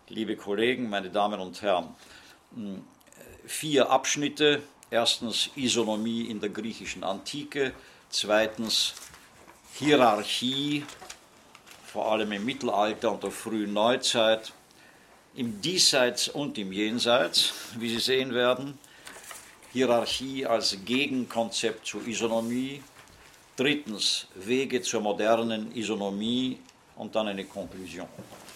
liebe Kollegen, meine Damen und Herren. 4 Abschnitte. Erstens Isonomie in der griechischen Antike. Zweitens Hierarchie, vor allem im Mittelalter und der frühen Neuzeit. Im Diesseits und im Jenseits, wie Sie sehen werden. Hierarchie als Gegenkonzept zur Isonomie. Drittens Wege zur modernen Isonomie und dann eine Konklusion.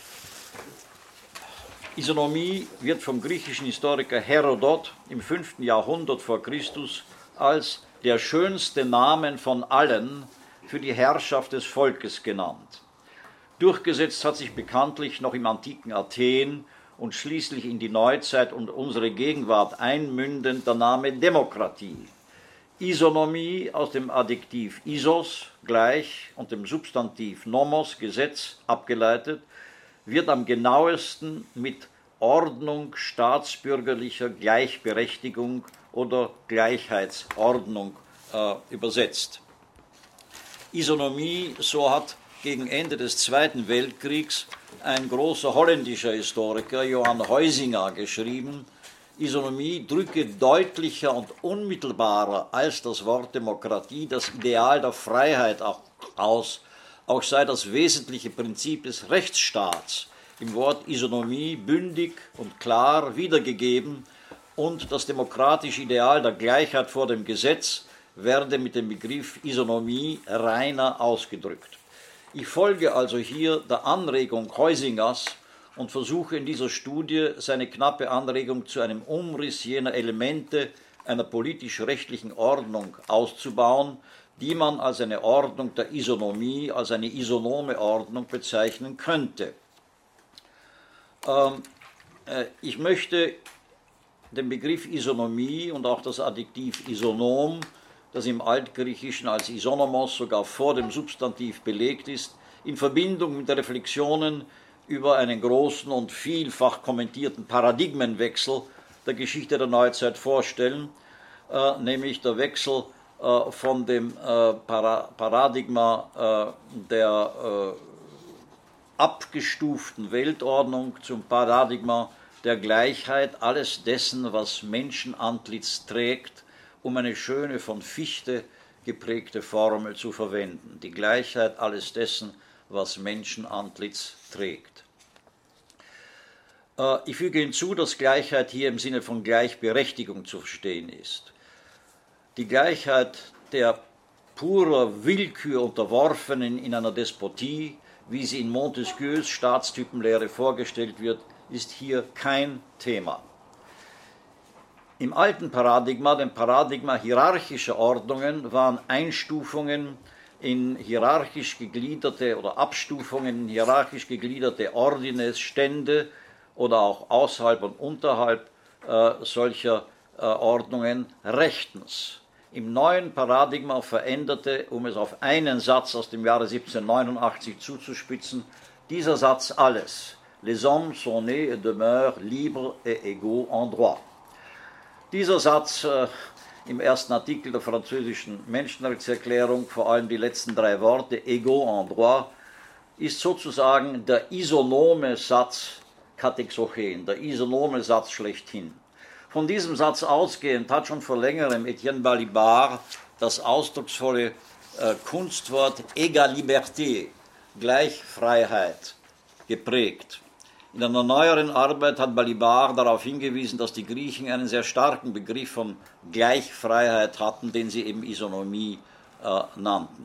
Isonomie wird vom griechischen Historiker Herodot im 5. Jahrhundert vor Christus als der schönste Namen von allen für die Herrschaft des Volkes genannt. Durchgesetzt hat sich bekanntlich noch im antiken Athen und schließlich in die Neuzeit und unsere Gegenwart einmündend der Name Demokratie. Isonomie aus dem Adjektiv isos, gleich, und dem Substantiv nomos, Gesetz, abgeleitet, wird am genauesten mit Ordnung staatsbürgerlicher Gleichberechtigung oder Gleichheitsordnung übersetzt. Isonomie, so hat gegen Ende des Zweiten Weltkriegs ein großer holländischer Historiker, Johan Huizinga, geschrieben, Isonomie drücke deutlicher und unmittelbarer als das Wort Demokratie das Ideal der Freiheit aus, auch sei das wesentliche Prinzip des Rechtsstaats im Wort Isonomie bündig und klar wiedergegeben und das demokratische Ideal der Gleichheit vor dem Gesetz werde mit dem Begriff Isonomie reiner ausgedrückt. Ich folge also hier der Anregung Huizingers und versuche in dieser Studie seine knappe Anregung zu einem Umriss jener Elemente einer politisch-rechtlichen Ordnung auszubauen, die man als eine Ordnung der Isonomie, als eine isonome Ordnung bezeichnen könnte. Ich möchte den Begriff Isonomie und auch das Adjektiv isonom, das im Altgriechischen als isonomos sogar vor dem Substantiv belegt ist, in Verbindung mit Reflexionen über einen großen und vielfach kommentierten Paradigmenwechsel der Geschichte der Neuzeit vorstellen, nämlich der Wechsel von dem Paradigma der abgestuften Weltordnung zum Paradigma der Gleichheit alles dessen, was Menschenantlitz trägt, um eine schöne von Fichte geprägte Formel zu verwenden. Die Gleichheit alles dessen, was Menschenantlitz trägt. Ich füge hinzu, dass Gleichheit hier im Sinne von Gleichberechtigung zu verstehen ist. Die Gleichheit der purer Willkür unterworfenen in einer Despotie, wie sie in Montesquieus Staatstypenlehre vorgestellt wird, ist hier kein Thema. Im alten Paradigma, dem Paradigma hierarchischer Ordnungen, waren Einstufungen in hierarchisch gegliederte oder Abstufungen in hierarchisch gegliederte Ordines, Stände oder auch außerhalb und unterhalb solcher Ordnungen rechtens. Im neuen Paradigma veränderte, um es auf einen Satz aus dem Jahre 1789 zuzuspitzen, dieser Satz alles. Les hommes sont nés et demeurent libres et égaux en droit. Dieser Satz im ersten Artikel der französischen Menschenrechtserklärung, vor allem die letzten 3 Worte, égaux en droit, ist sozusagen der isonome Satz katexochen, der isonome Satz schlechthin. Von diesem Satz ausgehend hat schon vor längerem Etienne Balibar das ausdrucksvolle Kunstwort Égalité, Gleichfreiheit, geprägt. In einer neueren Arbeit hat Balibar darauf hingewiesen, dass die Griechen einen sehr starken Begriff von Gleichfreiheit hatten, den sie eben Isonomie nannten.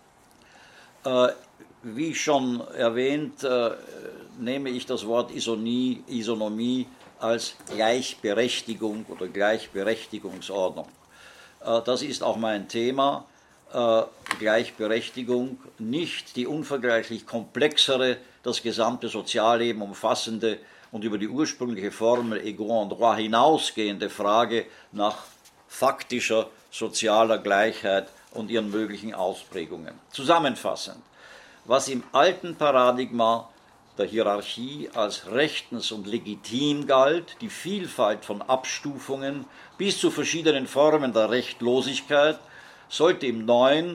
Wie schon erwähnt, nehme ich das Wort Isonomie als Gleichberechtigung oder Gleichberechtigungsordnung. Das ist auch mein Thema, Gleichberechtigung, nicht die unvergleichlich komplexere, das gesamte Sozialleben umfassende und über die ursprüngliche Formel égaux en droit hinausgehende Frage nach faktischer sozialer Gleichheit und ihren möglichen Ausprägungen. Zusammenfassend, was im alten Paradigma der Hierarchie als rechtens und legitim galt, die Vielfalt von Abstufungen bis zu verschiedenen Formen der Rechtlosigkeit, sollte im neuen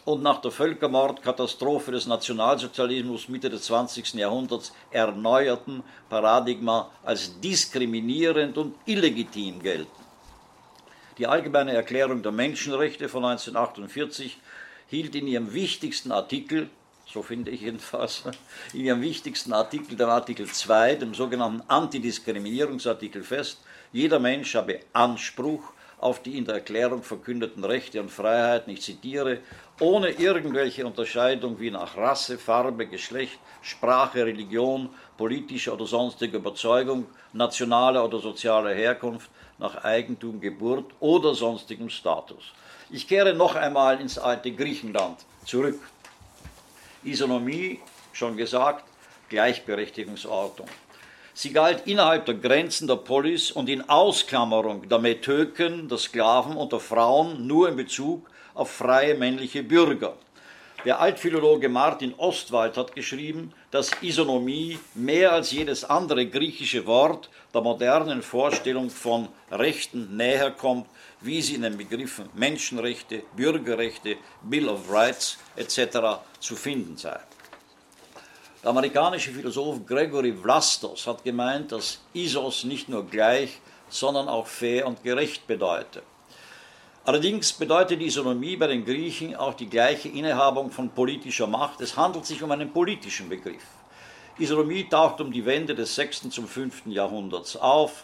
und nach der Völkermordkatastrophe des Nationalsozialismus Mitte des 20. Jahrhunderts erneuerten Paradigma als diskriminierend und illegitim gelten. Die Allgemeine Erklärung der Menschenrechte von 1948 hielt in ihrem wichtigsten Artikel, so finde ich jedenfalls, in ihrem wichtigsten Artikel, dem Artikel 2, dem sogenannten Antidiskriminierungsartikel fest, jeder Mensch habe Anspruch auf die in der Erklärung verkündeten Rechte und Freiheiten, ich zitiere, ohne irgendwelche Unterscheidung wie nach Rasse, Farbe, Geschlecht, Sprache, Religion, politischer oder sonstiger Überzeugung, nationaler oder sozialer Herkunft, nach Eigentum, Geburt oder sonstigem Status. Ich kehre noch einmal ins alte Griechenland zurück. Isonomie, schon gesagt, Gleichberechtigungsordnung. Sie galt innerhalb der Grenzen der Polis und in Ausklammerung der Metöken, der Sklaven und der Frauen nur in Bezug auf freie männliche Bürger. Der Altphilologe Martin Ostwald hat geschrieben, dass Isonomie mehr als jedes andere griechische Wort der modernen Vorstellung von Rechten näher kommt, wie sie in den Begriffen Menschenrechte, Bürgerrechte, Bill of Rights etc. zu finden sei. Der amerikanische Philosoph Gregory Vlastos hat gemeint, dass Isos nicht nur gleich, sondern auch fair und gerecht bedeute. Allerdings bedeutet Isonomie bei den Griechen auch die gleiche Innehabung von politischer Macht. Es handelt sich um einen politischen Begriff. Isonomie taucht um die Wende des 6. zum 5. Jahrhunderts auf.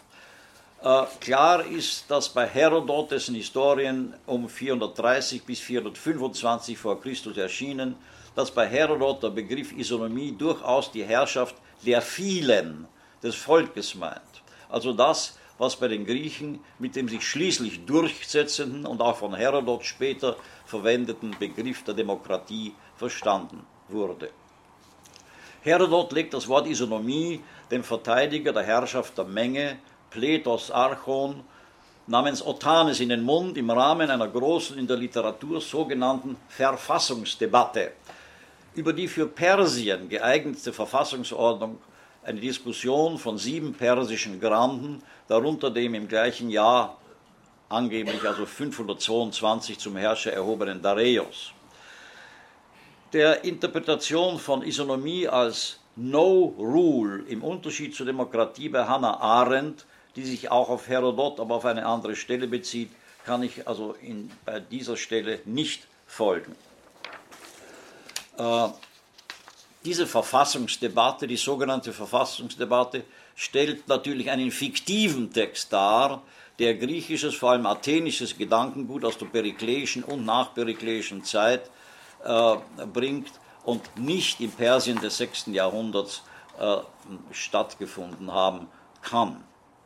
Klar ist, dass bei Herodot, dessen Historien um 430 bis 425 vor Christus erschienen, dass bei Herodot der Begriff Isonomie durchaus die Herrschaft der vielen, des Volkes meint. Also das, was bei den Griechen mit dem sich schließlich durchsetzenden und auch von Herodot später verwendeten Begriff der Demokratie verstanden wurde. Herodot legt das Wort Isonomie dem Verteidiger der Herrschaft der Menge, Pletos Archon, namens Otanes in den Mund im Rahmen einer großen, in der Literatur sogenannten Verfassungsdebatte über die für Persien geeignete Verfassungsordnung, eine Diskussion von 7 persischen Granden, darunter dem im gleichen Jahr angeblich also 522 zum Herrscher erhobenen Dareios. Der Interpretation von Isonomie als No Rule im Unterschied zur Demokratie bei Hannah Arendt, die sich auch auf Herodot, aber auf eine andere Stelle bezieht, kann ich also bei dieser Stelle nicht folgen. Diese Verfassungsdebatte, die sogenannte Verfassungsdebatte, stellt natürlich einen fiktiven Text dar, der griechisches, vor allem athenisches Gedankengut aus der perikleischen und nachperikleischen Zeit bringt und nicht im Persien des 6. Jahrhunderts stattgefunden haben kann.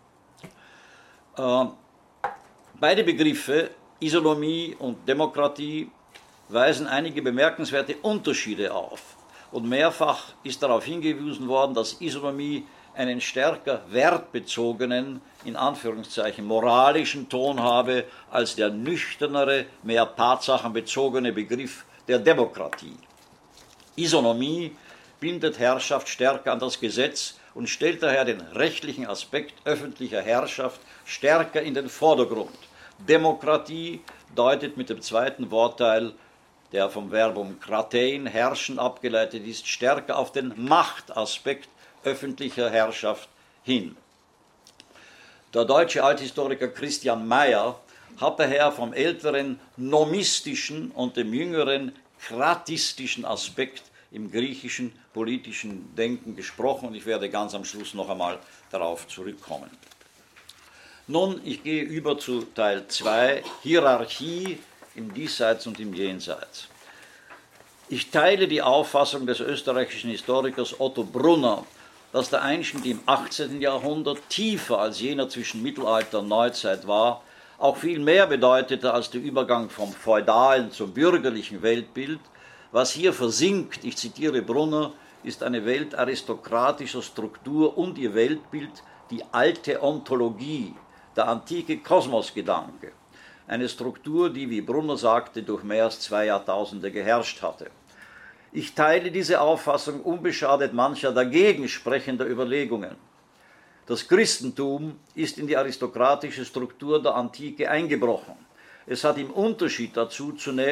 Beide Begriffe, Isonomie und Demokratie, weisen einige bemerkenswerte Unterschiede auf. Und mehrfach ist darauf hingewiesen worden, dass Isonomie einen stärker wertbezogenen, in Anführungszeichen moralischen Ton habe, als der nüchternere, mehr tatsachenbezogene Begriff der Demokratie. Isonomie bindet Herrschaft stärker an das Gesetz und stellt daher den rechtlichen Aspekt öffentlicher Herrschaft stärker in den Vordergrund. Demokratie deutet mit dem zweiten Wortteil, der vom Verbum kratein, herrschen, abgeleitet ist, stärker auf den Machtaspekt öffentlicher Herrschaft hin. Der deutsche Althistoriker Christian Mayer hat daher vom älteren nomistischen und dem jüngeren kratistischen Aspekt im griechischen politischen Denken gesprochen und ich werde ganz am Schluss noch einmal darauf zurückkommen. Nun, ich gehe über zu Teil 2, Hierarchie im Diesseits und im Jenseits. Ich teile die Auffassung des österreichischen Historikers Otto Brunner, dass der Einschnitt im 18. Jahrhundert tiefer als jener zwischen Mittelalter und Neuzeit war, auch viel mehr bedeutete als der Übergang vom feudalen zum bürgerlichen Weltbild. Was hier versinkt, ich zitiere Brunner, ist eine Welt aristokratischer Struktur und ihr Weltbild, die alte Ontologie, der antike Kosmosgedanke. Eine Struktur, die, wie Brunner sagte, durch mehr als 2 Jahrtausende geherrscht hatte. Ich teile diese Auffassung unbeschadet mancher dagegen sprechender Überlegungen. Das Christentum ist in die aristokratische Struktur der Antike eingebrochen. Es hat im Unterschied dazu zunächst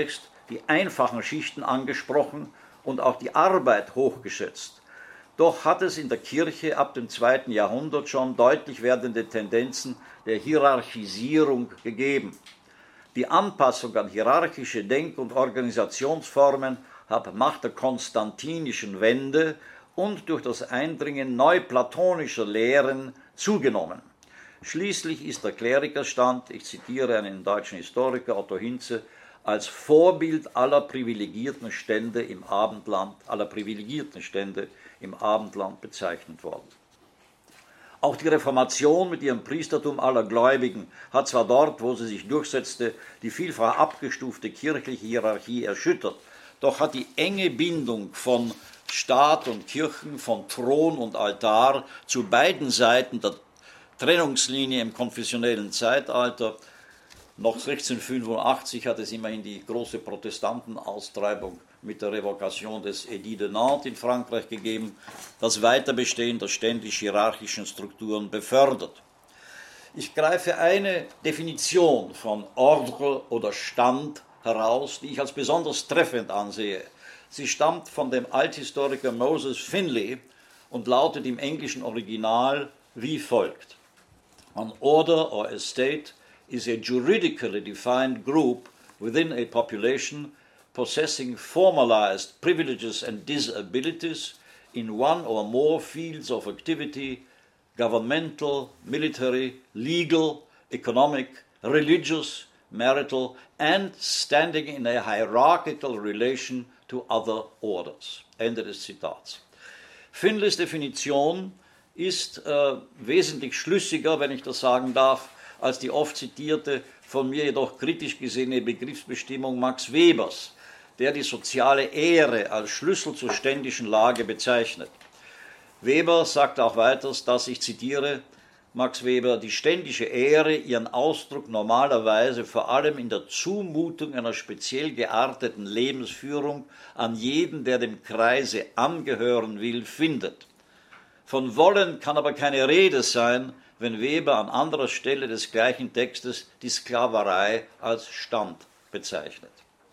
die einfachen Schichten angesprochen und auch die Arbeit hochgeschätzt. Doch hat es in der Kirche ab dem 2. Jahrhundert schon deutlich werdende Tendenzen der Hierarchisierung gegeben. Die Anpassung an hierarchische Denk- und Organisationsformen hat nach der konstantinischen Wende und durch das Eindringen neuplatonischer Lehren zugenommen. Schließlich ist der Klerikerstand, ich zitiere einen deutschen Historiker, Otto Hinze, als Vorbild aller privilegierten Stände im Abendland bezeichnet worden. Auch die Reformation mit ihrem Priestertum aller Gläubigen hat zwar dort, wo sie sich durchsetzte, die vielfach abgestufte kirchliche Hierarchie erschüttert, doch hat die enge Bindung von Staat und Kirchen, von Thron und Altar zu beiden Seiten der Trennungslinie im konfessionellen Zeitalter. Noch 1685 hat es immerhin die große Protestantenaustreibung mit der Revokation des Edit de Nantes in Frankreich gegeben, das Weiterbestehen der ständisch-hierarchischen Strukturen befördert. Ich greife eine Definition von Ordre oder Stand heraus, die ich als besonders treffend ansehe. Sie stammt von dem Althistoriker Moses Finley und lautet im englischen Original wie folgt: An order or a state is a juridically defined group within a population possessing formalized privileges and disabilities in one or more fields of activity, governmental, military, legal, economic, religious, marital, and standing in a hierarchical relation to other orders. Ende des Zitats. Finleys Definition ist wesentlich schlüssiger, wenn ich das sagen darf, als die oft zitierte, von mir jedoch kritisch gesehene Begriffsbestimmung Max Webers, der die soziale Ehre als Schlüssel zur ständischen Lage bezeichnet. Weber sagt auch weiters, dass, ich zitiere Max Weber, die ständische Ehre ihren Ausdruck normalerweise vor allem in der Zumutung einer speziell gearteten Lebensführung an jeden, der dem Kreise angehören will, findet. Von Wollen kann aber keine Rede sein, wenn Weber an anderer Stelle des gleichen Textes die Sklaverei als Stand bezeichnet.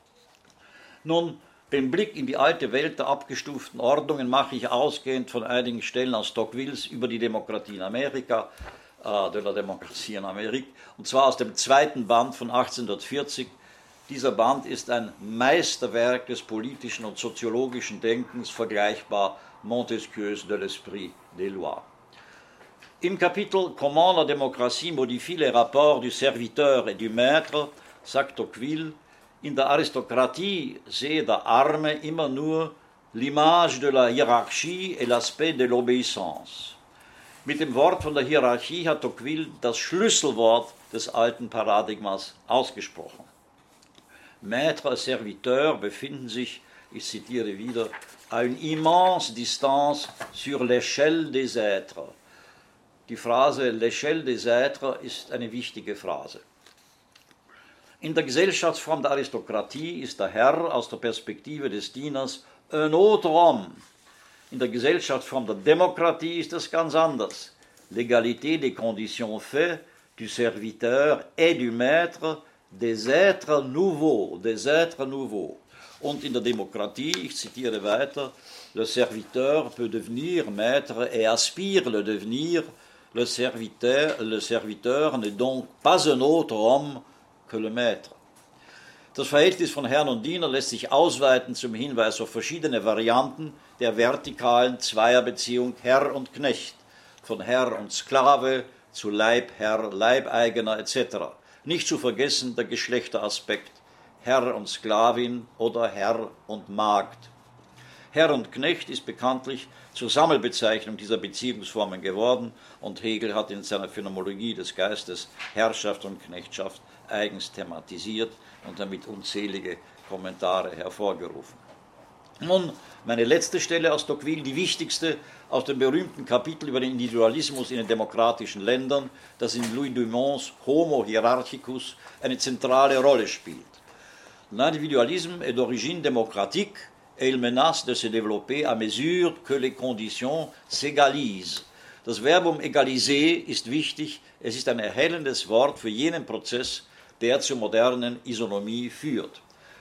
Nun, den Blick in die alte Welt der abgestuften Ordnungen mache ich ausgehend von einigen Stellen aus Tocquevilles über die Demokratie in Amerika, de la Démocratie en Amérique, und zwar aus dem zweiten Band von 1840. Dieser Band ist ein Meisterwerk des politischen und soziologischen Denkens, vergleichbar Montesquieus de l'Esprit des Lois. Im Kapitel Comment la démocratie modifie les rapports du serviteur et du maître sagt Tocqueville, in der Aristokratie sehe der Arme immer nur l'image de la hiérarchie et l'aspect de l'obéissance. Mit dem Wort von der Hierarchie hat Tocqueville das Schlüsselwort des alten Paradigmas ausgesprochen. Maître et serviteur befinden sich, ich zitiere wieder, à une immense distance sur l'échelle des êtres. Die Phrase l'échelle des êtres ist eine wichtige Phrase. In der Gesellschaftsform der Aristokratie ist der Herr aus der Perspektive des Dieners un autre homme. In der Gesellschaftsform der Demokratie ist es ganz anders. L'égalité des conditions fait du serviteur et du maître des êtres nouveaux, Und in der Demokratie, ich zitiere weiter, le serviteur peut devenir maître et aspire le devenir. Le serviteur n'est donc pas un autre homme que le maître. Das Verhältnis von Herrn und Diener lässt sich ausweiten zum Hinweis auf verschiedene Varianten der vertikalen Zweierbeziehung Herr und Knecht, von Herr und Sklave zu Leibherr, Leibeigener etc. Nicht zu vergessen der Geschlechteraspekt, Herr und Sklavin oder Herr und Magd. Herr und Knecht ist bekanntlich zur Sammelbezeichnung dieser Beziehungsformen geworden und Hegel hat in seiner Phänomenologie des Geistes Herrschaft und Knechtschaft eigens thematisiert und damit unzählige Kommentare hervorgerufen. Nun, meine letzte Stelle aus Tocqueville, die wichtigste aus dem berühmten Kapitel über den Individualismus in den demokratischen Ländern, das in Louis Dumonts Homo Hierarchicus eine zentrale Rolle spielt. L'individualisme est d'origine démocratique et il menace de se développer à mesure que les conditions s'égalisent. Das Verbum égaliser ist wichtig, es ist ein erhellendes Wort für jenen Prozess, der zur modernen Isonomie führt.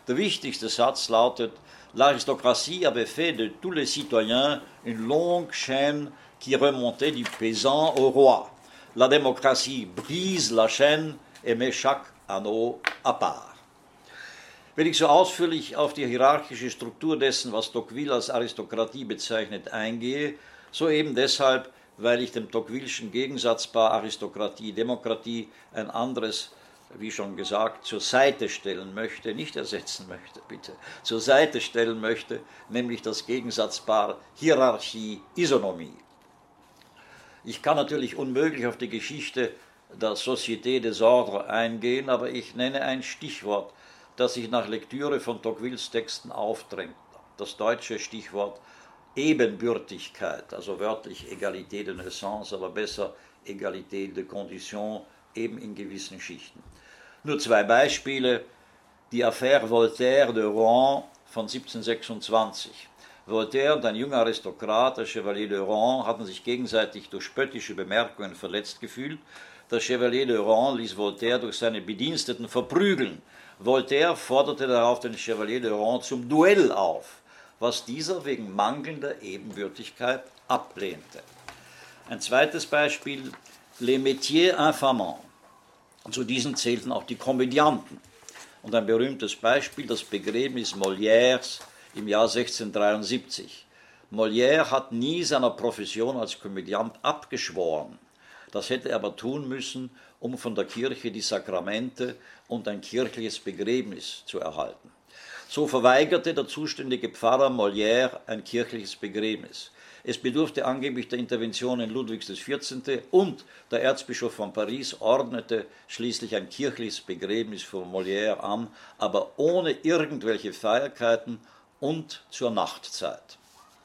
Der wichtigste Satz lautet: L'aristocratie avait fait de tous les citoyens une longue chaîne qui remontait du paysan au roi. La démocratie brise la chaîne et met chaque anneau à part. Wenn ich so ausführlich auf die hierarchische Struktur dessen, was Tocqueville als Aristokratie bezeichnet, eingehe, so eben deshalb, weil ich dem Tocqueville'schen Gegensatzpaar Aristokratie-Demokratie ein anderes, wie schon gesagt, zur Seite stellen möchte, nicht ersetzen möchte, bitte, zur Seite stellen möchte, nämlich das Gegensatzpaar Hierarchie-Isonomie. Ich kann natürlich unmöglich auf die Geschichte der Société des Ordres eingehen, aber ich nenne ein Stichwort, das sich nach Lektüre von Tocquevilles Texten aufdrängt. Das deutsche Stichwort Ebenbürtigkeit, also wörtlich Égalité de naissance, aber besser Égalité de condition, eben in gewissen Schichten. Nur zwei Beispiele: die Affaire Voltaire de Rohan von 1726. Voltaire und ein junger Aristokrat, der Chevalier de Rohan, hatten sich gegenseitig durch spöttische Bemerkungen verletzt gefühlt. Der Chevalier de Rohan ließ Voltaire durch seine Bediensteten verprügeln. Voltaire forderte darauf den Chevalier de Rohan zum Duell auf, was dieser wegen mangelnder Ebenbürtigkeit ablehnte. Ein zweites Beispiel: les métiers infamants. Zu diesen zählten auch die Komödianten. Und ein berühmtes Beispiel: das Begräbnis Molières im Jahr 1673. Molière hat nie seiner Profession als Komödiant abgeschworen. Das hätte er aber tun müssen, um von der Kirche die Sakramente und ein kirchliches Begräbnis zu erhalten. So verweigerte der zuständige Pfarrer Molière ein kirchliches Begräbnis. Es bedurfte angeblich der Interventionen Ludwigs XIV. Und der Erzbischof von Paris ordnete schließlich ein kirchliches Begräbnis für Molière an, aber ohne irgendwelche Feierlichkeiten und zur Nachtzeit.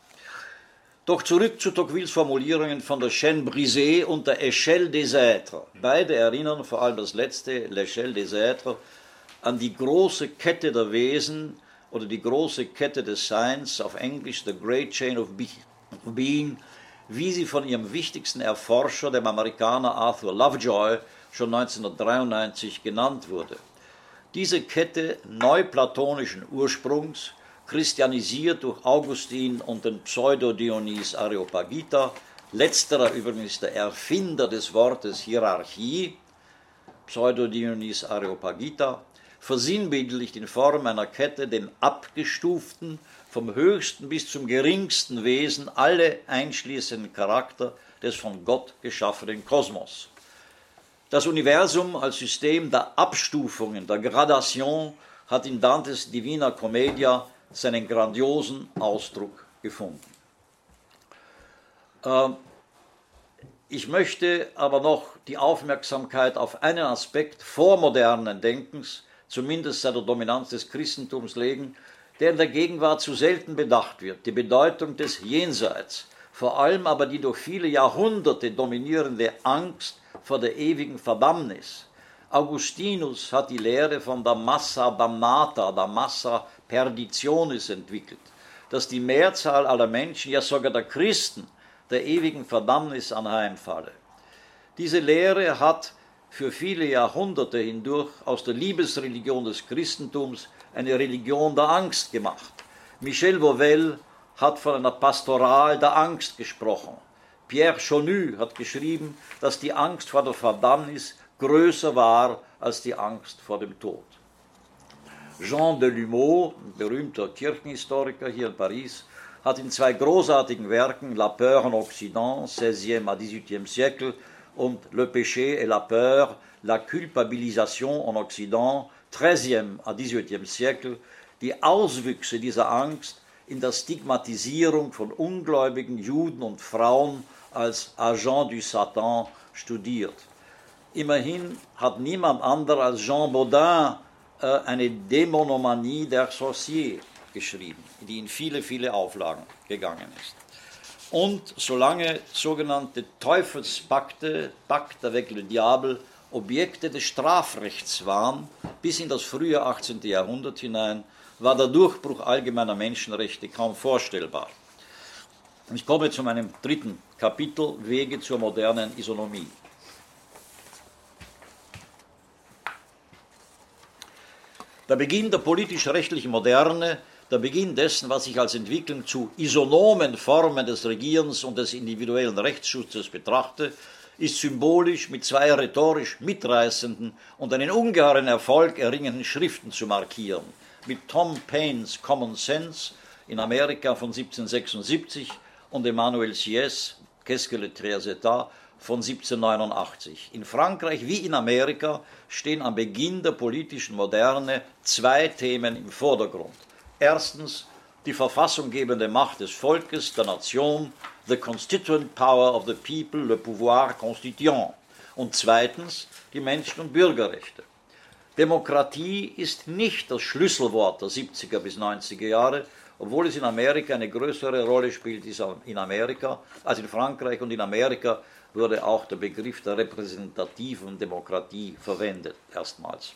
Doch zurück zu Tocquevilles Formulierungen von der Chaîne brisée und der Échelle des Êtres. Beide erinnern, vor allem das letzte, l'Échelle des Êtres, an die große Kette der Wesen oder die große Kette des Seins, auf Englisch The Great Chain of Being, wie sie von ihrem wichtigsten Erforscher, dem Amerikaner Arthur Lovejoy, schon 1993 genannt wurde. Diese Kette neuplatonischen Ursprungs, christianisiert durch Augustin und den Pseudo-Dionys Areopagita, letzterer übrigens der Erfinder des Wortes Hierarchie, Pseudo-Dionys Areopagita, versinnbildlicht in Form einer Kette den abgestuften, vom höchsten bis zum geringsten Wesen alle einschließenden Charakter des von Gott geschaffenen Kosmos. Das Universum als System der Abstufungen, der Gradation, hat in Dantes Divina Commedia seinen grandiosen Ausdruck gefunden. Ich möchte aber noch die Aufmerksamkeit auf einen Aspekt vormodernen Denkens, zumindest seit der Dominanz des Christentums, legen, der in der Gegenwart zu selten bedacht wird: die Bedeutung des Jenseits, vor allem aber die durch viele Jahrhunderte dominierende Angst vor der ewigen Verdammnis. Augustinus hat die Lehre von der Massa damnata, der Massa perditionis entwickelt, dass die Mehrzahl aller Menschen, ja sogar der Christen, der ewigen Verdammnis anheimfalle. Diese Lehre hat für viele Jahrhunderte hindurch aus der Liebesreligion des Christentums eine Religion der Angst gemacht. Michel Vauvel hat von einer Pastoral der Angst gesprochen. Pierre Chonu hat geschrieben, dass die Angst vor der Verdammnis größer war als die Angst vor dem Tod. Jean Delumeau, ein berühmter Kirchenhistoriker hier in Paris, hat in zwei großartigen Werken, La peur en Occident, 16e à 18e siècle, und Le péché et la peur, la culpabilisation en Occident, 13e à 18e siècle, die Auswüchse dieser Angst in der Stigmatisierung von ungläubigen Juden und Frauen als Agent du Satan studiert. Immerhin hat niemand anderer als Jean Baudin eine Dämonomanie der Sorciers geschrieben, die in viele, viele Auflagen gegangen ist. Und solange sogenannte Teufelspakte, Pacte avec le Diable, Objekte des Strafrechts waren, bis in das frühe 18. Jahrhundert hinein, war der Durchbruch allgemeiner Menschenrechte kaum vorstellbar. Ich komme zu meinem dritten Kapitel, Wege zur modernen Der Beginn der politisch-rechtlichen Moderne, der Beginn dessen, was ich als Entwicklung zu isonomen Formen des Regierens und des individuellen Rechtsschutzes betrachte, ist symbolisch mit zwei rhetorisch mitreißenden und einen ungeheuren Erfolg erringenden Schriften zu markieren. Mit Tom Paines Common Sense in Amerika von 1776 und Emmanuel Sieyès Qu'est-ce que le Trois États von 1789. In Frankreich wie in Amerika stehen am Beginn der politischen Moderne zwei Themen im Vordergrund. Erstens die verfassunggebende Macht des Volkes, der Nation, the constituent power of the people, le pouvoir constituant. Und zweitens die Menschen- und Bürgerrechte. Demokratie ist nicht das Schlüsselwort der 70er bis 90er Jahre, obwohl es in Amerika eine größere Rolle spielt als in Frankreich, und in Amerika wurde auch der Begriff der repräsentativen Demokratie verwendet, erstmals.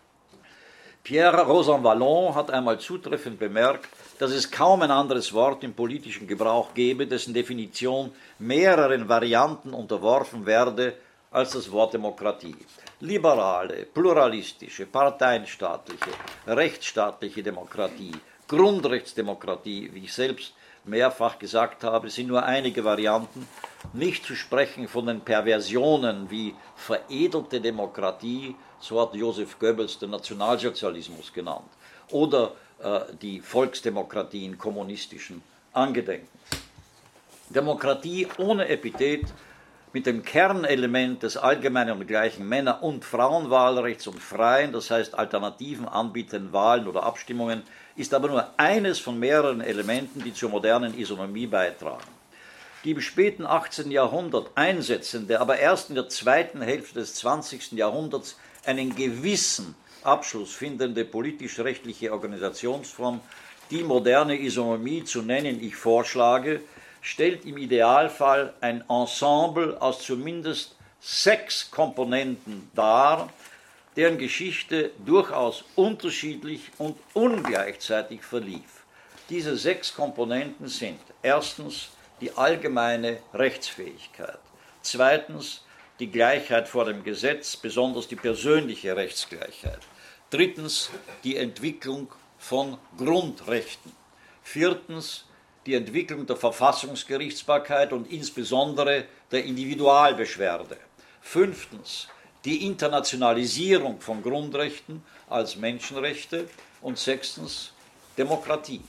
Pierre Rosanvallon hat einmal zutreffend bemerkt, dass es kaum ein anderes Wort im politischen Gebrauch gebe, dessen Definition mehreren Varianten unterworfen werde als das Wort Demokratie. Liberale, pluralistische, parteienstaatliche, rechtsstaatliche Demokratie, Grundrechtsdemokratie, wie ich selbst mehrfach gesagt habe, sind nur einige Varianten, nicht zu sprechen von den Perversionen wie veredelte Demokratie, so hat Joseph Goebbels den Nationalsozialismus genannt, oder die Volksdemokratien kommunistischen Angedenkens. Demokratie ohne Epithet mit dem Kernelement des allgemeinen und gleichen Männer- und Frauenwahlrechts und freien, das heißt Alternativen anbietenden Wahlen oder Abstimmungen, ist aber nur eines von mehreren Elementen, die zur modernen Isonomie beitragen. Die im späten 18. Jahrhundert einsetzende, aber erst in der zweiten Hälfte des 20. Jahrhunderts einen gewissen Abschluss findende politisch-rechtliche Organisationsform, die moderne Isonomie zu nennen ich vorschlage, stellt im Idealfall ein Ensemble aus zumindest 6 Komponenten dar, deren Geschichte durchaus unterschiedlich und ungleichzeitig verlief. Diese 6 Komponenten sind erstens die allgemeine Rechtsfähigkeit, zweitens die Gleichheit vor dem Gesetz, besonders die persönliche Rechtsgleichheit, drittens die Entwicklung von Grundrechten, viertens die Entwicklung der Verfassungsgerichtsbarkeit und insbesondere der Individualbeschwerde, fünftens die Internationalisierung von Grundrechten als Menschenrechte und sechstens Demokratie.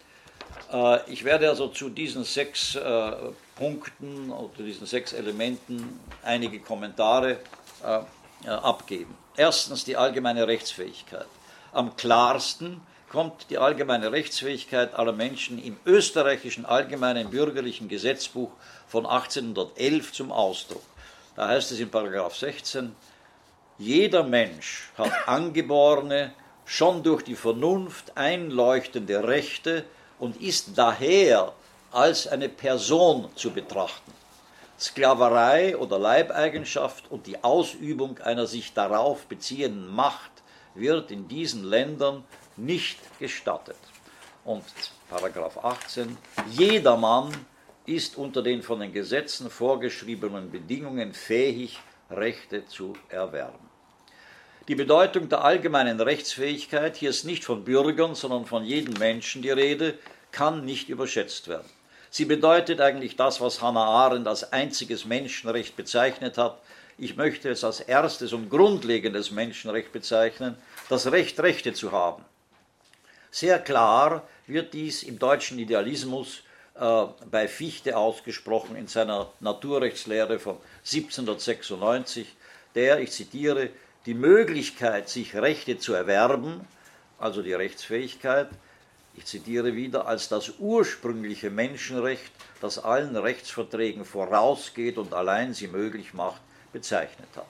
Ich werde also zu diesen 6 Punkten oder diesen 6 Elementen einige Kommentare abgeben. Erstens die allgemeine Rechtsfähigkeit. Am klarsten kommt die allgemeine Rechtsfähigkeit aller Menschen im österreichischen allgemeinen bürgerlichen Gesetzbuch von 1811 zum Ausdruck. Da heißt es in § 16, jeder Mensch hat angeborene, schon durch die Vernunft einleuchtende Rechte und ist daher als eine Person zu betrachten. Sklaverei oder Leibeigenschaft und die Ausübung einer sich darauf beziehenden Macht wird in diesen Ländern nicht gestattet. Und § 18, jedermann ist unter den von den Gesetzen vorgeschriebenen Bedingungen fähig, Rechte zu erwerben. Die Bedeutung der allgemeinen Rechtsfähigkeit, hier ist nicht von Bürgern, sondern von jedem Menschen die Rede, kann nicht überschätzt werden. Sie bedeutet eigentlich das, was Hannah Arendt als einziges Menschenrecht bezeichnet hat. Ich möchte es als erstes und grundlegendes Menschenrecht bezeichnen, das Recht, Rechte zu haben. Sehr klar wird dies im deutschen Idealismus bei Fichte ausgesprochen in seiner Naturrechtslehre von 1796, der, ich zitiere, die Möglichkeit, sich Rechte zu erwerben, also die Rechtsfähigkeit, ich zitiere wieder, als das ursprüngliche Menschenrecht, das allen Rechtsverträgen vorausgeht und allein sie möglich macht, bezeichnet hat.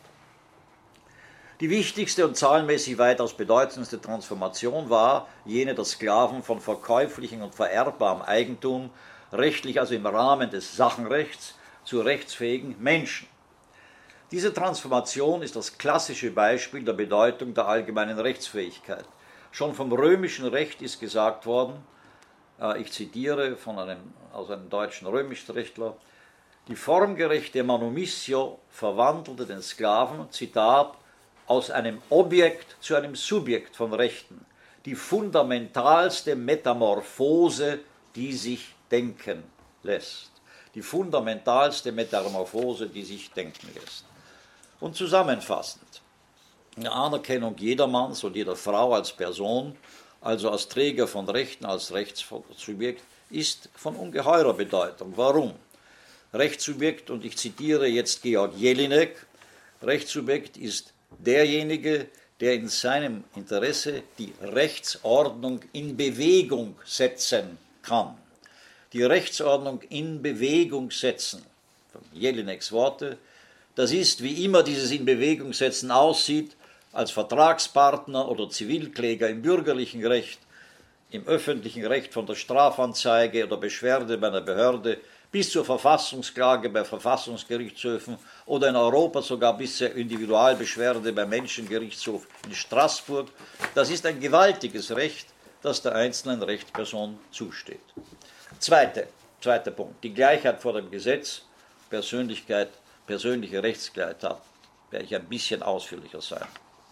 Die wichtigste und zahlenmäßig weitaus bedeutendste Transformation war jene der Sklaven von verkäuflichem und vererbbarem Eigentum, rechtlich also im Rahmen des Sachenrechts, zu rechtsfähigen Menschen. Diese Transformation ist das klassische Beispiel der Bedeutung der allgemeinen Rechtsfähigkeit. Schon vom römischen Recht ist gesagt worden, ich zitiere aus einem deutschen Römischrechtler, die formgerechte Manumissio verwandelte den Sklaven, Zitat, aus einem Objekt zu einem Subjekt von Rechten die fundamentalste Metamorphose, die sich denken lässt. Die fundamentalste Metamorphose, die sich denken lässt. Und zusammenfassend, eine Anerkennung jedermanns und jeder Frau als Person, also als Träger von Rechten, als Rechtssubjekt, ist von ungeheurer Bedeutung. Warum? Rechtssubjekt, und ich zitiere jetzt Georg Jelinek, Rechtssubjekt ist derjenige, der in seinem Interesse die Rechtsordnung in Bewegung setzen kann. Die Rechtsordnung in Bewegung setzen, Jelineks Worte, das ist, wie immer dieses in Bewegung setzen aussieht, als Vertragspartner oder Zivilkläger im bürgerlichen Recht, im öffentlichen Recht von der Strafanzeige oder Beschwerde bei einer Behörde bis zur Verfassungsklage bei Verfassungsgerichtshöfen oder in Europa sogar bis zur Individualbeschwerde beim Menschengerichtshof in Straßburg. Das ist ein gewaltiges Recht, das der einzelnen Rechtsperson zusteht. Zweiter Punkt, die Gleichheit vor dem Gesetz, persönliche Rechtsgleichheit, werde ich ein bisschen ausführlicher sein.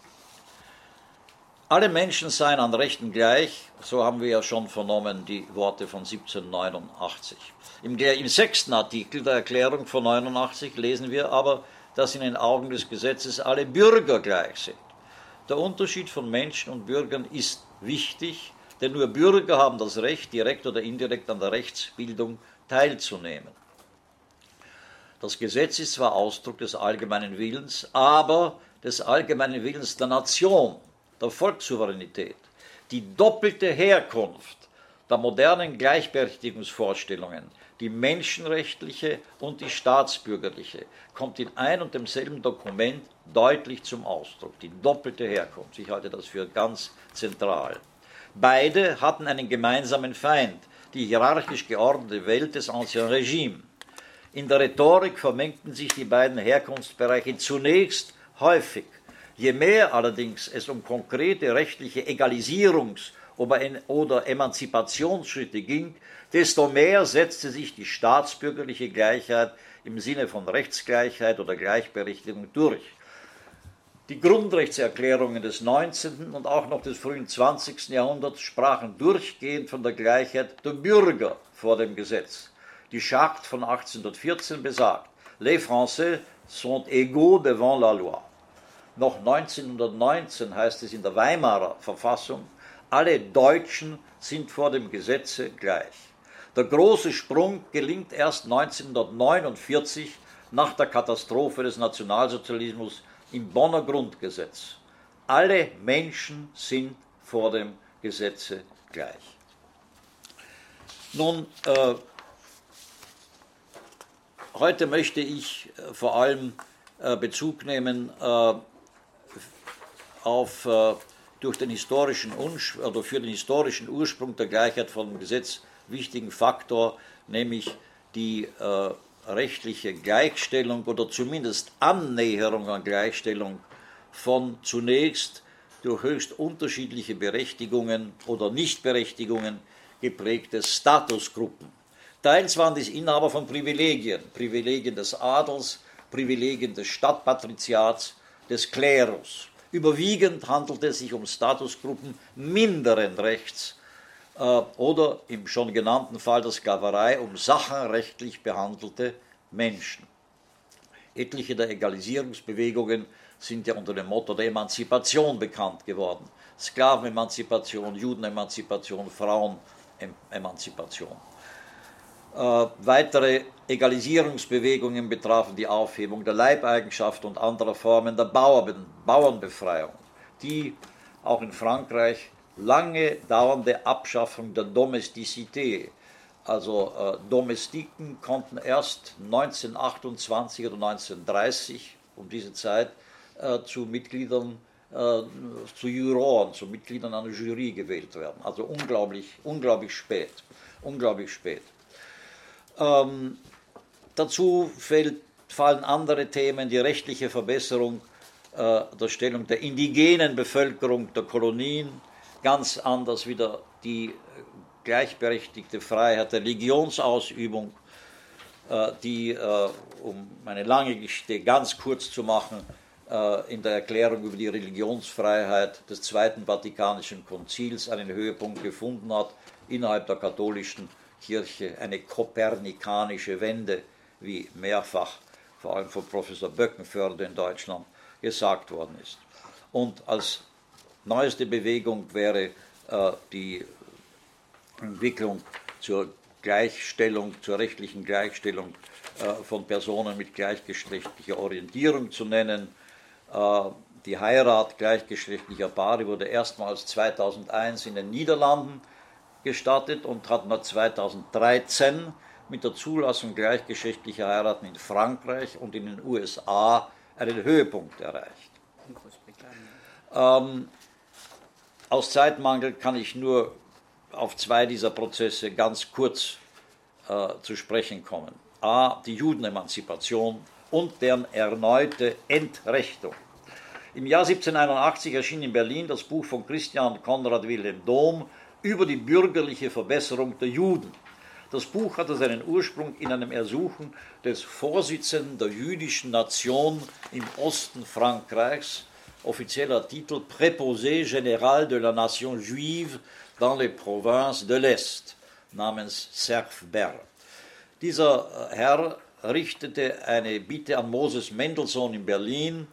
Alle Menschen seien an Rechten gleich, so haben wir ja schon vernommen die Worte von 1789. Im 6. Artikel der Erklärung von 89 lesen wir aber, dass in den Augen des Gesetzes alle Bürger gleich sind. Der Unterschied von Menschen und Bürgern ist wichtig, denn nur Bürger haben das Recht, direkt oder indirekt an der Rechtsbildung teilzunehmen. Das Gesetz ist zwar Ausdruck des allgemeinen Willens, aber des allgemeinen Willens der Nation, der Volkssouveränität. Die doppelte Herkunft der modernen Gleichberechtigungsvorstellungen, die menschenrechtliche und die staatsbürgerliche, kommt in ein und demselben Dokument deutlich zum Ausdruck. Die doppelte Herkunft, ich halte das für ganz zentral. Beide hatten einen gemeinsamen Feind, die hierarchisch geordnete Welt des Ancien Regime. In der Rhetorik vermengten sich die beiden Herkunftsbereiche zunächst häufig. Je mehr allerdings es um konkrete rechtliche Egalisierungs- oder Emanzipationsschritte ging, desto mehr setzte sich die staatsbürgerliche Gleichheit im Sinne von Rechtsgleichheit oder Gleichberechtigung durch. Die Grundrechtserklärungen des 19. und auch noch des frühen 20. Jahrhunderts sprachen durchgehend von der Gleichheit der Bürger vor dem Gesetz. Die Charte von 1814 besagt, les Français sont égaux devant la loi. Noch 1919 heißt es in der Weimarer Verfassung, alle Deutschen sind vor dem Gesetze gleich. Der große Sprung gelingt erst 1949 nach der Katastrophe des Nationalsozialismus im Bonner Grundgesetz. Alle Menschen sind vor dem Gesetze gleich. Nun, heute möchte ich vor allem Bezug nehmen auf für den historischen Ursprung der Gleichheit vor dem Gesetz wichtigen Faktor, nämlich die rechtliche Gleichstellung oder zumindest Annäherung an Gleichstellung von zunächst durch höchst unterschiedliche Berechtigungen oder Nichtberechtigungen geprägte Statusgruppen. Teils waren dies Inhaber von Privilegien, Privilegien des Adels, Privilegien des Stadtpatriziats, des Klerus. Überwiegend handelte es sich um Statusgruppen minderen Rechts oder im schon genannten Fall der Sklaverei um sachenrechtlich behandelte Menschen. Etliche der Egalisierungsbewegungen sind ja unter dem Motto der Emanzipation bekannt geworden. Sklavenemanzipation, Judenemanzipation, Frauenemanzipation. Weitere Egalisierungsbewegungen betrafen die Aufhebung der Leibeigenschaft und anderer Formen der Bauernbefreiung, die auch in Frankreich lange dauernde Abschaffung der Domesticité, also Domestiken konnten erst 1928 oder 1930 um diese Zeit zu Mitgliedern, zu Juroren, zu Mitgliedern einer Jury gewählt werden. Also unglaublich spät. Dazu fallen andere Themen, die rechtliche Verbesserung der Stellung der indigenen Bevölkerung der Kolonien, ganz anders wieder die gleichberechtigte Freiheit der Religionsausübung, die, um eine lange Geschichte ganz kurz zu machen, in der Erklärung über die Religionsfreiheit des Zweiten Vatikanischen Konzils einen Höhepunkt gefunden hat, innerhalb der katholischen Kirche eine kopernikanische Wende, wie mehrfach, vor allem von Professor Böckenförde in Deutschland, gesagt worden ist. Und als neueste Bewegung wäre die Entwicklung zur Gleichstellung, zur rechtlichen Gleichstellung von Personen mit gleichgeschlechtlicher Orientierung zu nennen. Die Heirat gleichgeschlechtlicher Paare wurde erstmals 2001 in den Niederlanden gestartet und hat nach 2013 mit der Zulassung gleichgeschlechtlicher Heiraten in Frankreich und in den USA einen Höhepunkt erreicht. Aus Zeitmangel kann ich nur auf zwei dieser Prozesse ganz kurz zu sprechen kommen. A, die Judenemanzipation und deren erneute Entrechtung. Im Jahr 1781 erschien in Berlin das Buch von Christian Konrad Wilhelm Dohm über die bürgerliche Verbesserung der Juden. Das Buch hatte seinen Ursprung in einem Ersuchen des Vorsitzenden der jüdischen Nation im Osten Frankreichs, offizieller Titel Préposé général de la nation juive dans les provinces de l'Est, namens Cerf Ber. Dieser Herr richtete eine Bitte an Moses Mendelssohn in Berlin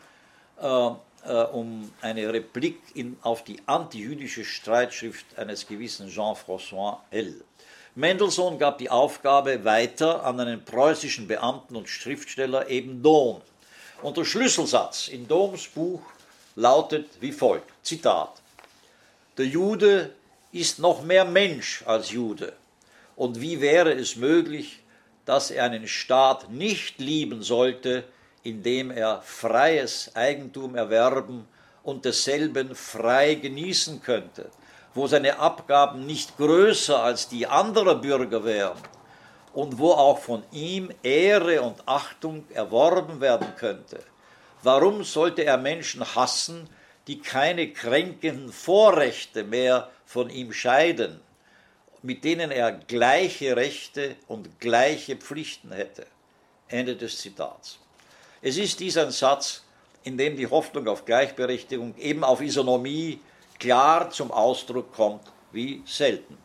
um eine Replik auf die antijüdische Streitschrift eines gewissen Jean-François L. Mendelssohn gab die Aufgabe weiter an einen preußischen Beamten und Schriftsteller, eben Dohm. Und der Schlüsselsatz in Dohms Buch lautet wie folgt, Zitat: Der Jude ist noch mehr Mensch als Jude. Und wie wäre es möglich, dass er einen Staat nicht lieben sollte, indem er freies Eigentum erwerben und desselben frei genießen könnte, wo seine Abgaben nicht größer als die anderer Bürger wären und wo auch von ihm Ehre und Achtung erworben werden könnte. Warum sollte er Menschen hassen, die keine kränkenden Vorrechte mehr von ihm scheiden, mit denen er gleiche Rechte und gleiche Pflichten hätte? Ende des Zitats. Es ist dies ein Satz, in dem die Hoffnung auf Gleichberechtigung, eben auf Isonomie, klar zum Ausdruck kommt wie selten.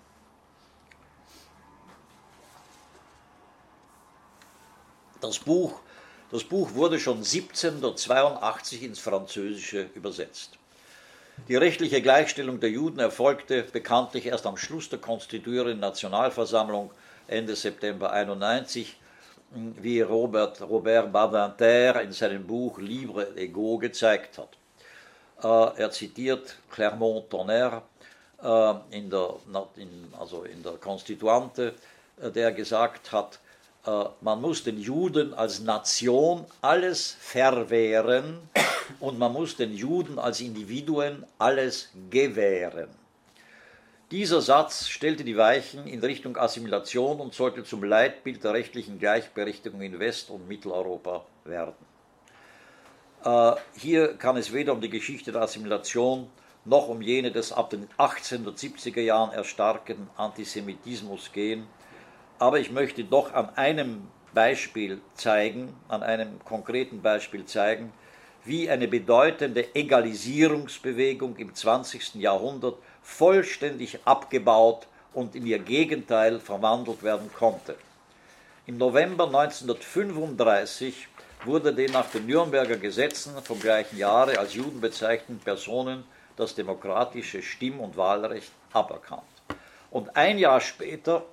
Das Buch wurde schon 1782 ins Französische übersetzt. Die rechtliche Gleichstellung der Juden erfolgte bekanntlich erst am Schluss der konstituierenden Nationalversammlung Ende September 1991, wie Robert Badinter in seinem Buch Livre et Égaux gezeigt hat. Er zitiert Clermont-Tonnerre in der Konstituante, der gesagt hat, man muss den Juden als Nation alles verwehren und man muss den Juden als Individuen alles gewähren. Dieser Satz stellte die Weichen in Richtung Assimilation und sollte zum Leitbild der rechtlichen Gleichberechtigung in West- und Mitteleuropa werden. Hier kann es weder um die Geschichte der Assimilation noch um jene des ab den 1870er Jahren erstarkenden Antisemitismus gehen, aber ich möchte doch an einem konkreten Beispiel zeigen, wie eine bedeutende Egalisierungsbewegung im 20. Jahrhundert vollständig abgebaut und in ihr Gegenteil verwandelt werden konnte. Im November 1935 wurde den nach den Nürnberger Gesetzen vom gleichen Jahre als Juden bezeichneten Personen das demokratische Stimm- und Wahlrecht aberkannt. Und ein Jahr später,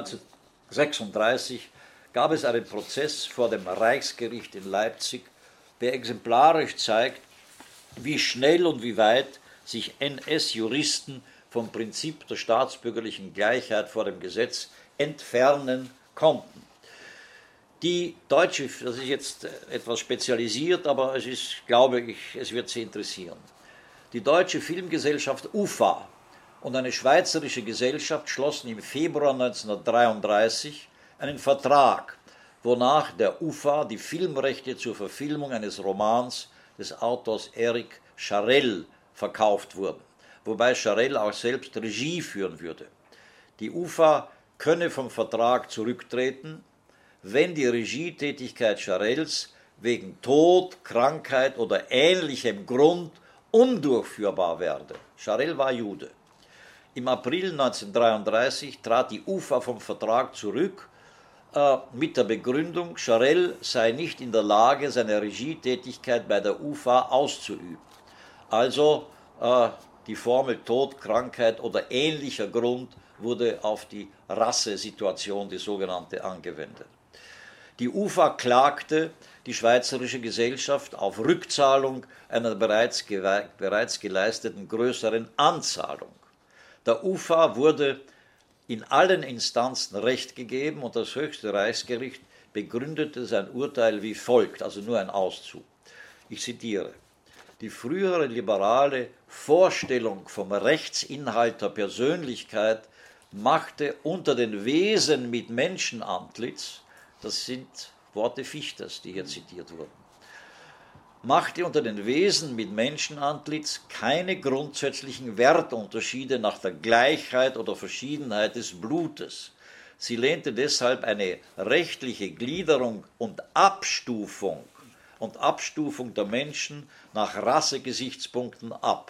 1936, gab es einen Prozess vor dem Reichsgericht in Leipzig, der exemplarisch zeigt, wie schnell und wie weit sich NS-Juristen vom Prinzip der staatsbürgerlichen Gleichheit vor dem Gesetz entfernen konnten. Die deutsche, das ist jetzt etwas spezialisiert, aber es ist, glaube ich, es wird Sie interessieren. Die deutsche Filmgesellschaft UFA und eine schweizerische Gesellschaft schlossen im Februar 1933 einen Vertrag, wonach der UFA die Filmrechte zur Verfilmung eines Romans des Autors Eric Charell verkauft wurden, wobei Charell auch selbst Regie führen würde. Die UFA könne vom Vertrag zurücktreten, wenn die Regietätigkeit Charells wegen Tod, Krankheit oder ähnlichem Grund undurchführbar werde. Charel war Jude. Im April 1933 trat die UFA vom Vertrag zurück mit der Begründung, Charel sei nicht in der Lage, seine Regietätigkeit bei der UFA auszuüben. Also die Formel Tod, Krankheit oder ähnlicher Grund wurde auf die Rassesituation, die sogenannte, angewendet. Die UFA klagte die Schweizerische Gesellschaft auf Rückzahlung einer bereits geleisteten größeren Anzahlung. Der UFA wurde in allen Instanzen Recht gegeben und das höchste Reichsgericht begründete sein Urteil wie folgt, also nur ein Auszug. Ich zitiere: Die frühere liberale Vorstellung vom Rechtsinhalt der Persönlichkeit machte unter den Wesen mit Menschenantlitz, das sind Worte Fichters, die hier zitiert wurden, machte unter den Wesen mit Menschenantlitz keine grundsätzlichen Wertunterschiede nach der Gleichheit oder Verschiedenheit des Blutes. Sie lehnte deshalb eine rechtliche Gliederung und Abstufung der Menschen nach Rassegesichtspunkten ab.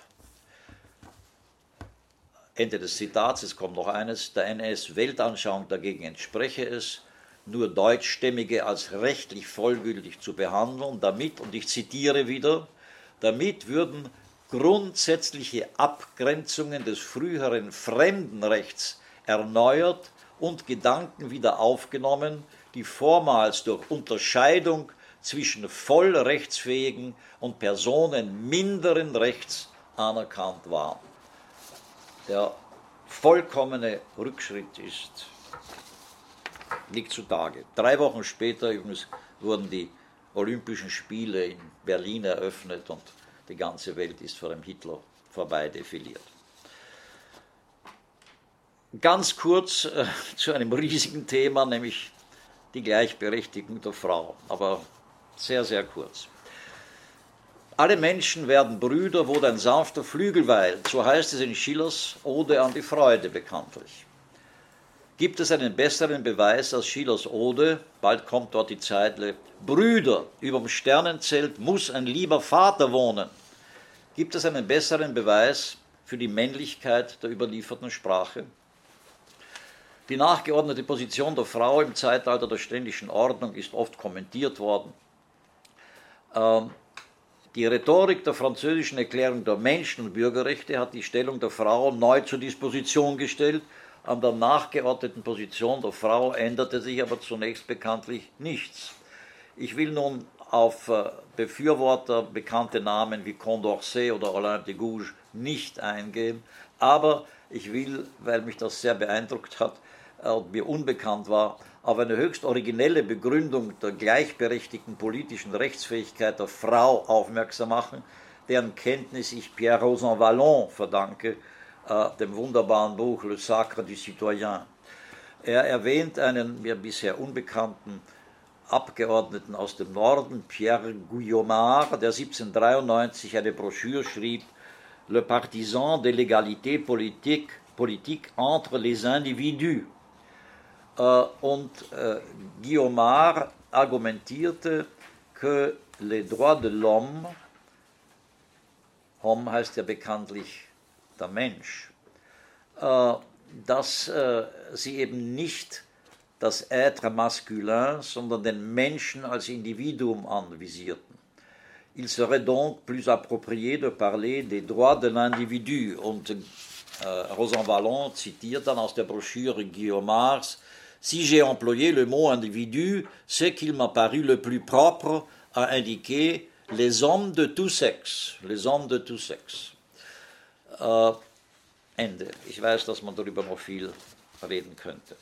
Ende des Zitats, es kommt noch eines, der NS-Weltanschauung dagegen entspreche es, nur Deutschstämmige als rechtlich vollgültig zu behandeln, damit, und ich zitiere wieder, damit würden grundsätzliche Abgrenzungen des früheren Fremdenrechts erneuert und Gedanken wieder aufgenommen, die vormals durch Unterscheidung zwischen voll rechtsfähigen und Personen minderen Rechts anerkannt waren. Der vollkommene Rückschritt liegt zutage. 3 Wochen später übrigens wurden die Olympischen Spiele in Berlin eröffnet und die ganze Welt ist vor dem Hitler vorbei defiliert. Ganz kurz zu einem riesigen Thema, nämlich die Gleichberechtigung der Frau, aber sehr, sehr kurz. Alle Menschen werden Brüder, wo dein sanfter Flügel weilt, so heißt es in Schillers Ode an die Freude bekanntlich. Gibt es einen besseren Beweis als Schillers Ode, bald kommt dort die Zeile, Brüder, überm Sternenzelt muss ein lieber Vater wohnen. Gibt es einen besseren Beweis für die Männlichkeit der überlieferten Sprache? Die nachgeordnete Position der Frau im Zeitalter der ständischen Ordnung ist oft kommentiert worden. Die Rhetorik der französischen Erklärung der Menschen- und Bürgerrechte hat die Stellung der Frau neu zur Disposition gestellt. An der nachgeordneten Position der Frau änderte sich aber zunächst bekanntlich nichts. Ich will nun auf Befürworter, bekannte Namen wie Condorcet oder Olympe de Gouges nicht eingehen, aber ich will, weil mich das sehr beeindruckt hat und mir unbekannt war, auf eine höchst originelle Begründung der gleichberechtigten politischen Rechtsfähigkeit der Frau aufmerksam machen, deren Kenntnis ich Pierre Rosan Vallon verdanke, dem wunderbaren Buch Le Sacre du Citoyen. Er erwähnt einen mir bisher unbekannten Abgeordneten aus dem Norden, Pierre Guillomard, der 1793 eine Broschüre schrieb, Le partisan de l'égalité politique entre les individus. Und Guillomard argumentierte que les droits de l'homme, Homme heißt ja bekanntlich der Mensch, dass sie eben nicht das Être masculin, sondern den Menschen als Individuum anvisierten. Il serait donc plus approprié de parler des droits de l'individu. Und Rosan Vallon zitiert dann aus der Broschüre Guillomards, Si j'ai employé le mot individu, c'est qu'il m'a paru le plus propre à indiquer les hommes de tout sexe. Les hommes de tout sexe. Ende. Ich weiß, dass man darüber noch viel reden könnte.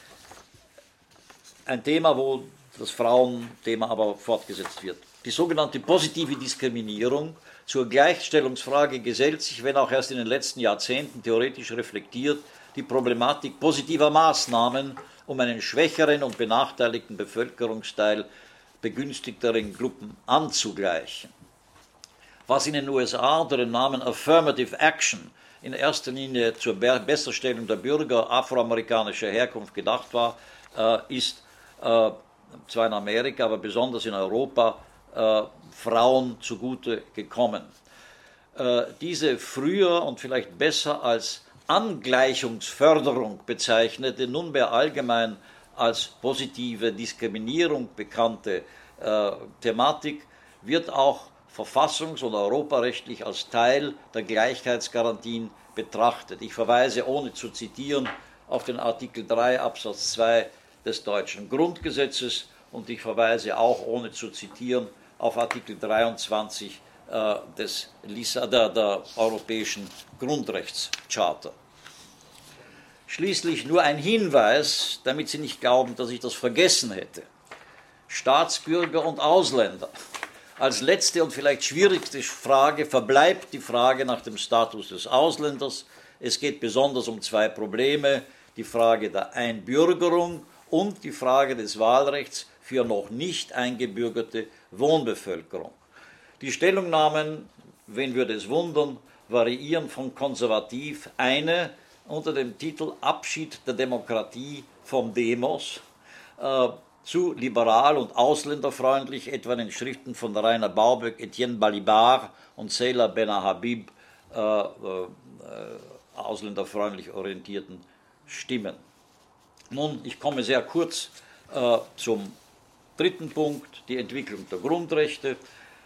Ein Thema, wo das Frauenthema aber fortgesetzt wird. Die sogenannte positive Diskriminierung zur Gleichstellungsfrage gesellt sich, wenn auch erst in den letzten Jahrzehnten theoretisch reflektiert, die Problematik positiver Maßnahmen, um einen schwächeren und benachteiligten Bevölkerungsteil begünstigteren Gruppen anzugleichen. Was in den USA unter dem Namen Affirmative Action in erster Linie zur Besserstellung der Bürger afroamerikanischer Herkunft gedacht war, ist zwar in Amerika, aber besonders in Europa Frauen zugute gekommen. Diese früher und vielleicht besser als Angleichungsförderung bezeichnete, nunmehr allgemein als positive Diskriminierung bekannte Thematik wird auch verfassungs- und europarechtlich als Teil der Gleichheitsgarantien betrachtet. Ich verweise, ohne zu zitieren, auf den Artikel 3 Absatz 2 des deutschen Grundgesetzes und ich verweise auch, ohne zu zitieren, auf Artikel 23 der Europäischen Grundrechtscharta. Schließlich nur ein Hinweis, damit Sie nicht glauben, dass ich das vergessen hätte. Staatsbürger und Ausländer. Als letzte und vielleicht schwierigste Frage verbleibt die Frage nach dem Status des Ausländers. Es geht besonders um zwei Probleme, die Frage der Einbürgerung und die Frage des Wahlrechts für noch nicht eingebürgerte Wohnbevölkerung. Die Stellungnahmen, wen würde es wundern, variieren von konservativ, eine unter dem Titel Abschied der Demokratie vom Demos, zu liberal und ausländerfreundlich, etwa in den Schriften von Rainer Bauböck, Etienne Balibar und Seyla Benahabib, ausländerfreundlich orientierten Stimmen. Nun, ich komme sehr kurz zum dritten Punkt, die Entwicklung der Grundrechte.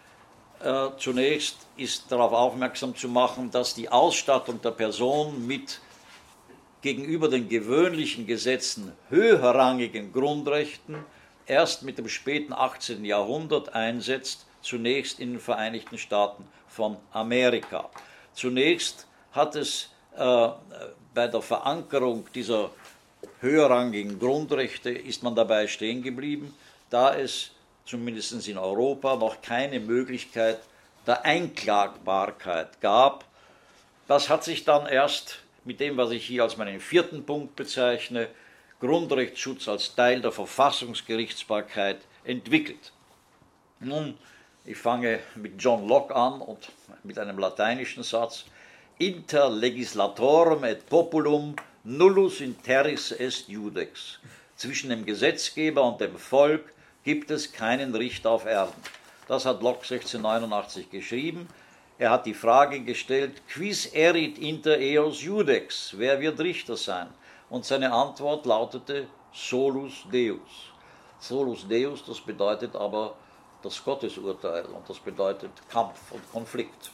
Zunächst ist darauf aufmerksam zu machen, dass die Ausstattung der Person mit gegenüber den gewöhnlichen Gesetzen höherrangigen Grundrechten erst mit dem späten 18. Jahrhundert einsetzt, zunächst in den Vereinigten Staaten von Amerika. Zunächst hat es bei der Verankerung dieser höherrangigen Grundrechte ist man dabei stehen geblieben, da es zumindest in Europa noch keine Möglichkeit der Einklagbarkeit gab. Das hat sich dann erst mit dem, was ich hier als meinen vierten Punkt bezeichne, Grundrechtsschutz als Teil der Verfassungsgerichtsbarkeit entwickelt. Nun, ich fange mit John Locke an und mit einem lateinischen Satz: Inter legislatorum et populum nullus in terris est iudex. Zwischen dem Gesetzgeber und dem Volk gibt es keinen Richter auf Erden. Das hat Locke 1689 geschrieben. Er hat die Frage gestellt, quis erit inter eos iudex, wer wird Richter sein? Und seine Antwort lautete solus Deus. Solus Deus, das bedeutet aber das Gottesurteil und das bedeutet Kampf und Konflikt.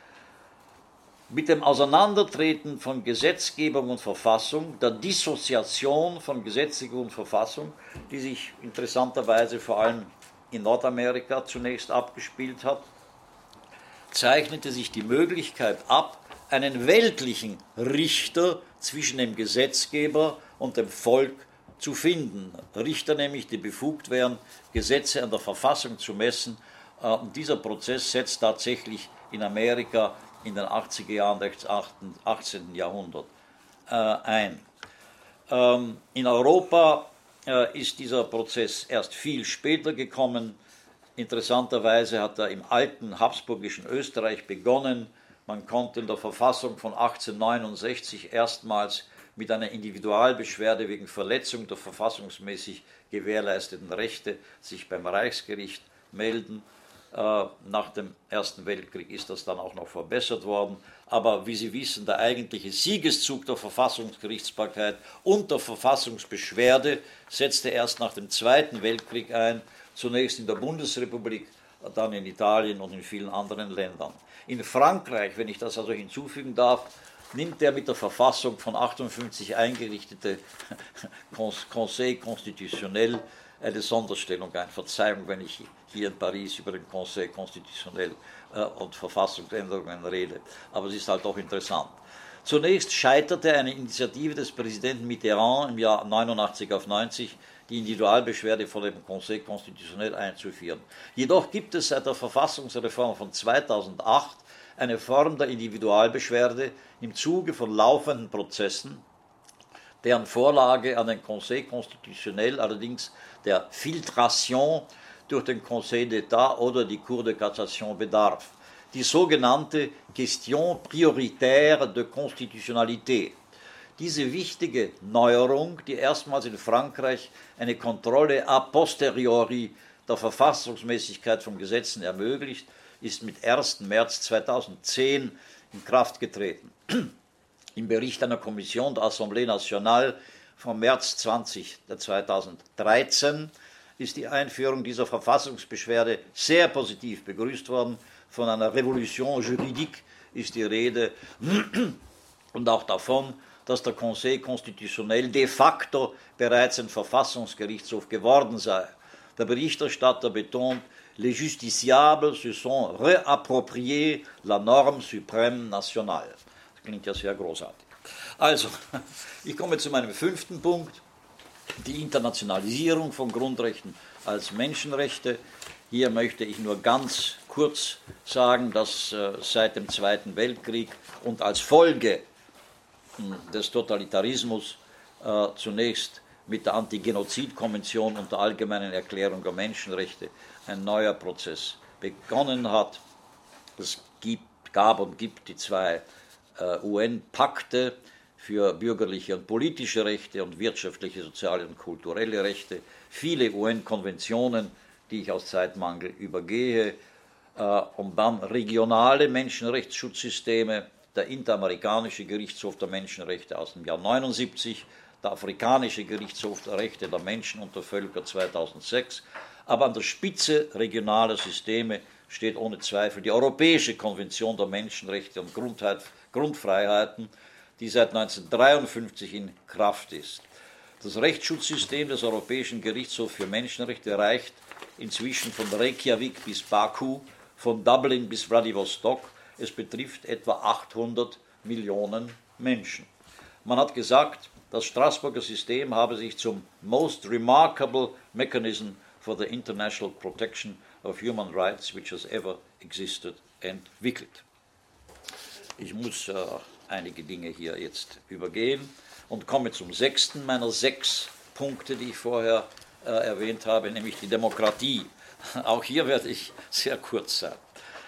Mit dem Auseinandertreten von Gesetzgebung und Verfassung, der Dissoziation von Gesetzgebung und Verfassung, die sich interessanterweise vor allem in Nordamerika zunächst abgespielt hat, zeichnete sich die Möglichkeit ab, einen weltlichen Richter zwischen dem Gesetzgeber und dem Volk zu finden. Richter nämlich, die befugt wären, Gesetze an der Verfassung zu messen. Und dieser Prozess setzt tatsächlich in Amerika in den 80er Jahren des 18. Jahrhunderts ein. In Europa ist dieser Prozess erst viel später gekommen. Interessanterweise hat er im alten habsburgischen Österreich begonnen. Man konnte in der Verfassung von 1869 erstmals mit einer Individualbeschwerde wegen Verletzung der verfassungsmäßig gewährleisteten Rechte sich beim Reichsgericht melden. Nach dem Ersten Weltkrieg ist das dann auch noch verbessert worden. Aber wie Sie wissen, der eigentliche Siegeszug der Verfassungsgerichtsbarkeit und der Verfassungsbeschwerde setzte erst nach dem Zweiten Weltkrieg ein, zunächst in der Bundesrepublik, dann in Italien und in vielen anderen Ländern. In Frankreich, wenn ich das also hinzufügen darf, nimmt der mit der Verfassung von 1958 eingerichtete Conseil Constitutionnel eine Sonderstellung ein. Verzeihung, wenn ich hier in Paris über den Conseil Constitutionnel und Verfassungsänderungen rede, aber es ist halt doch interessant. Zunächst scheiterte eine Initiative des Präsidenten Mitterrand im Jahr 89 auf 90, die Individualbeschwerde vor dem Conseil Constitutionnel einzuführen. Jedoch gibt es seit der Verfassungsreform von 2008 eine Form der Individualbeschwerde im Zuge von laufenden Prozessen, deren Vorlage an den Conseil Constitutionnel allerdings der Filtration durch den Conseil d'État oder die Cour de Cassation bedarf. Die sogenannte Question prioritaire de Constitutionnalité. Diese wichtige Neuerung, die erstmals in Frankreich eine Kontrolle a posteriori der Verfassungsmäßigkeit von Gesetzen ermöglicht, ist mit 1. März 2010 in Kraft getreten. Im Bericht einer Kommission der Assemblée Nationale vom März 2013 ist die Einführung dieser Verfassungsbeschwerde sehr positiv begrüßt worden. Von einer Revolution juridique ist die Rede und auch davon, dass der Conseil constitutionnel de facto bereits ein Verfassungsgerichtshof geworden sei. Der Berichterstatter betont, les justiciables se sont réappropriés la norme suprême nationale. Das klingt ja sehr großartig. Also, ich komme zu meinem 5. Punkt, die Internationalisierung von Grundrechten als Menschenrechte. Hier möchte ich nur ganz kurz sagen, dass seit dem Zweiten Weltkrieg und als Folge des Totalitarismus zunächst mit der Anti-Genozid-Konvention und der Allgemeinen Erklärung der Menschenrechte ein neuer Prozess begonnen hat. Es gab und gibt die 2 UN-Pakte für bürgerliche und politische Rechte und wirtschaftliche, soziale und kulturelle Rechte, viele UN-Konventionen, die ich aus Zeitmangel übergehe, und dann regionale Menschenrechtsschutzsysteme, der Interamerikanische Gerichtshof der Menschenrechte aus dem Jahr 1979, der Afrikanische Gerichtshof der Rechte der Menschen und der Völker 2006, aber an der Spitze regionaler Systeme steht ohne Zweifel die Europäische Konvention der Menschenrechte und Grundfreiheiten, die seit 1953 in Kraft ist. Das Rechtsschutzsystem des Europäischen Gerichtshofs für Menschenrechte reicht inzwischen von Reykjavik bis Baku, von Dublin bis Vladivostok. Es betrifft etwa 800 Millionen Menschen. Man hat gesagt, das Straßburger System habe sich zum most remarkable mechanism for the international protection of human rights which has ever existed entwickelt. Ich muss einige Dinge hier jetzt übergehen und komme zum 6. meiner 6 Punkte, die ich vorher erwähnt habe, nämlich die Demokratie. Auch hier werde ich sehr kurz sein.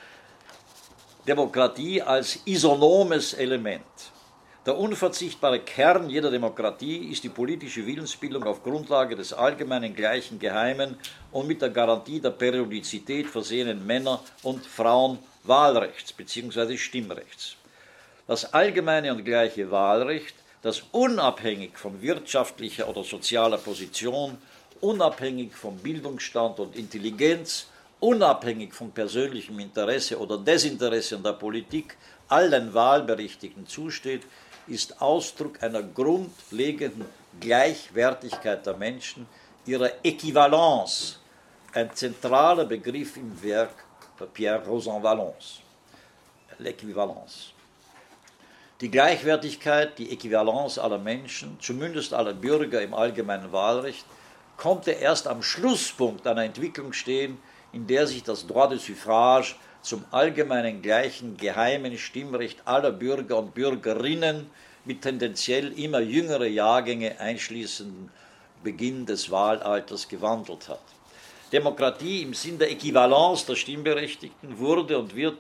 Demokratie als isonomes Element. Der unverzichtbare Kern jeder Demokratie ist die politische Willensbildung auf Grundlage des allgemeinen, gleichen, geheimen und mit der Garantie der Periodizität versehenen Männer- und Frauenwahlrechts bzw. Stimmrechts. Das allgemeine und gleiche Wahlrecht, das unabhängig von wirtschaftlicher oder sozialer Position, unabhängig vom Bildungsstand und Intelligenz, unabhängig von persönlichem Interesse oder Desinteresse an der Politik allen Wahlberechtigten zusteht, ist Ausdruck einer grundlegenden Gleichwertigkeit der Menschen, ihrer Äquivalence, ein zentraler Begriff im Werk Pierre Rosanvallons, l'Äquivalence. Die Gleichwertigkeit, die Äquivalence aller Menschen, zumindest aller Bürger im allgemeinen Wahlrecht, konnte erst am Schlusspunkt einer Entwicklung stehen, in der sich das Droit de Suffrage zum allgemeinen, gleichen, geheimen Stimmrecht aller Bürger und Bürgerinnen mit tendenziell immer jüngere Jahrgänge einschließenden Beginn des Wahlalters gewandelt hat. Demokratie im Sinn der Äquivalence der Stimmberechtigten wurde und wird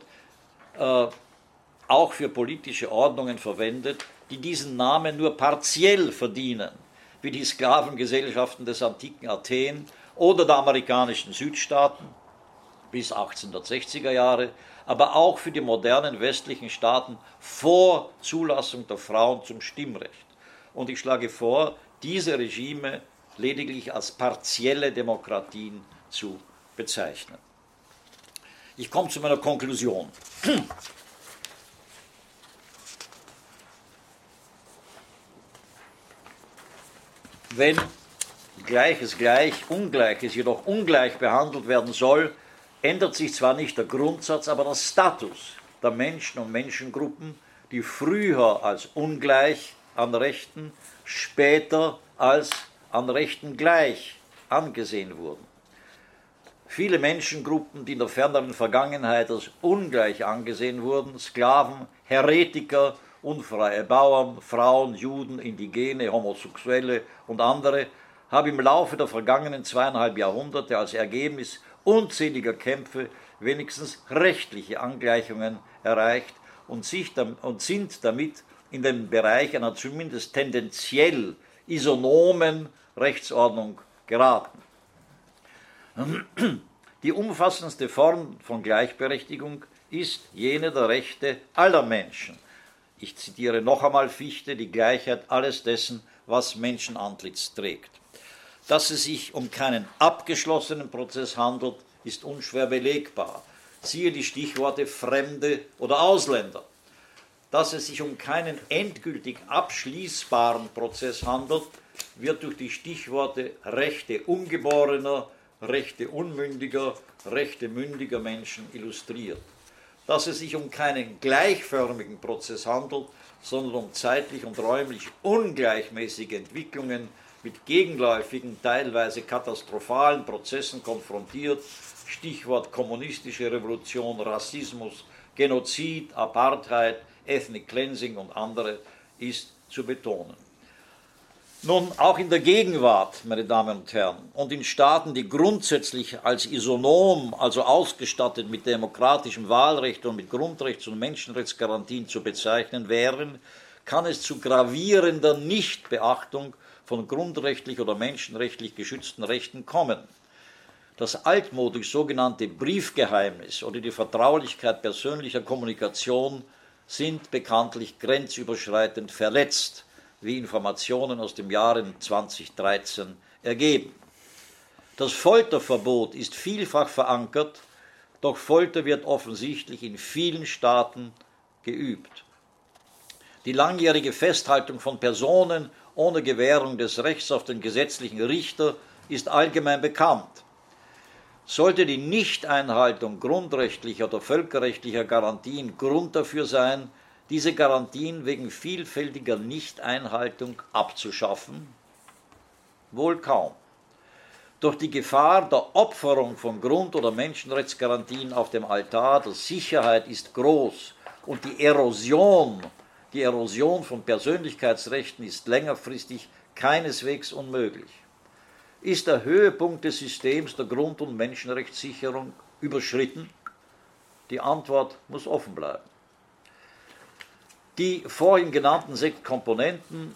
auch für politische Ordnungen verwendet, die diesen Namen nur partiell verdienen, wie die Sklavengesellschaften des antiken Athen oder der amerikanischen Südstaaten bis 1860er Jahre, aber auch für die modernen westlichen Staaten vor Zulassung der Frauen zum Stimmrecht. Und ich schlage vor, diese Regime lediglich als partielle Demokratien zu bezeichnen. Ich komme zu meiner Konklusion. Wenn Gleiches gleich, Ungleiches jedoch ungleich behandelt werden soll, ändert sich zwar nicht der Grundsatz, aber der Status der Menschen und Menschengruppen, die früher als ungleich an Rechten, später als an Rechten gleich angesehen wurden. Viele Menschengruppen, die in der ferneren Vergangenheit als ungleich angesehen wurden, Sklaven, Heretiker, unfreie Bauern, Frauen, Juden, Indigene, Homosexuelle und andere, haben im Laufe der vergangenen 2,5 Jahrhunderte als Ergebnis unzähliger Kämpfe wenigstens rechtliche Angleichungen erreicht und sind damit in den Bereich einer zumindest tendenziell isonomen Rechtsordnung geraten. Die umfassendste Form von Gleichberechtigung ist jene der Rechte aller Menschen. Ich zitiere noch einmal Fichte: die Gleichheit alles dessen, was Menschenantlitz trägt. Dass es sich um keinen abgeschlossenen Prozess handelt, ist unschwer belegbar. Siehe die Stichworte Fremde oder Ausländer. Dass es sich um keinen endgültig abschließbaren Prozess handelt, wird durch die Stichworte Rechte Ungeborener, Rechte Unmündiger, Rechte mündiger Menschen illustriert. Dass es sich um keinen gleichförmigen Prozess handelt, sondern um zeitlich und räumlich ungleichmäßige Entwicklungen mit gegenläufigen, teilweise katastrophalen Prozessen konfrontiert, Stichwort kommunistische Revolution, Rassismus, Genozid, Apartheid, Ethnic Cleansing und andere, ist zu betonen. Nun, auch in der Gegenwart, meine Damen und Herren, und in Staaten, die grundsätzlich als isonom, also ausgestattet mit demokratischem Wahlrecht und mit Grundrechts- und Menschenrechtsgarantien zu bezeichnen wären, kann es zu gravierender Nichtbeachtung von grundrechtlich oder menschenrechtlich geschützten Rechten kommen. Das altmodisch sogenannte Briefgeheimnis oder die Vertraulichkeit persönlicher Kommunikation sind bekanntlich grenzüberschreitend verletzt, wie Informationen aus dem Jahre 2013 ergeben. Das Folterverbot ist vielfach verankert, doch Folter wird offensichtlich in vielen Staaten geübt. Die langjährige Festhaltung von Personen ohne Gewährung des Rechts auf den gesetzlichen Richter ist allgemein bekannt. Sollte die Nichteinhaltung grundrechtlicher oder völkerrechtlicher Garantien Grund dafür sein, diese Garantien wegen vielfältiger Nichteinhaltung abzuschaffen? Wohl kaum. Doch die Gefahr der Opferung von Grund- oder Menschenrechtsgarantien auf dem Altar der Sicherheit ist groß und die Erosion von Persönlichkeitsrechten ist längerfristig keineswegs unmöglich. Ist der Höhepunkt des Systems der Grund- und Menschenrechtssicherung überschritten? Die Antwort muss offen bleiben. Die vorhin genannten 6 Komponenten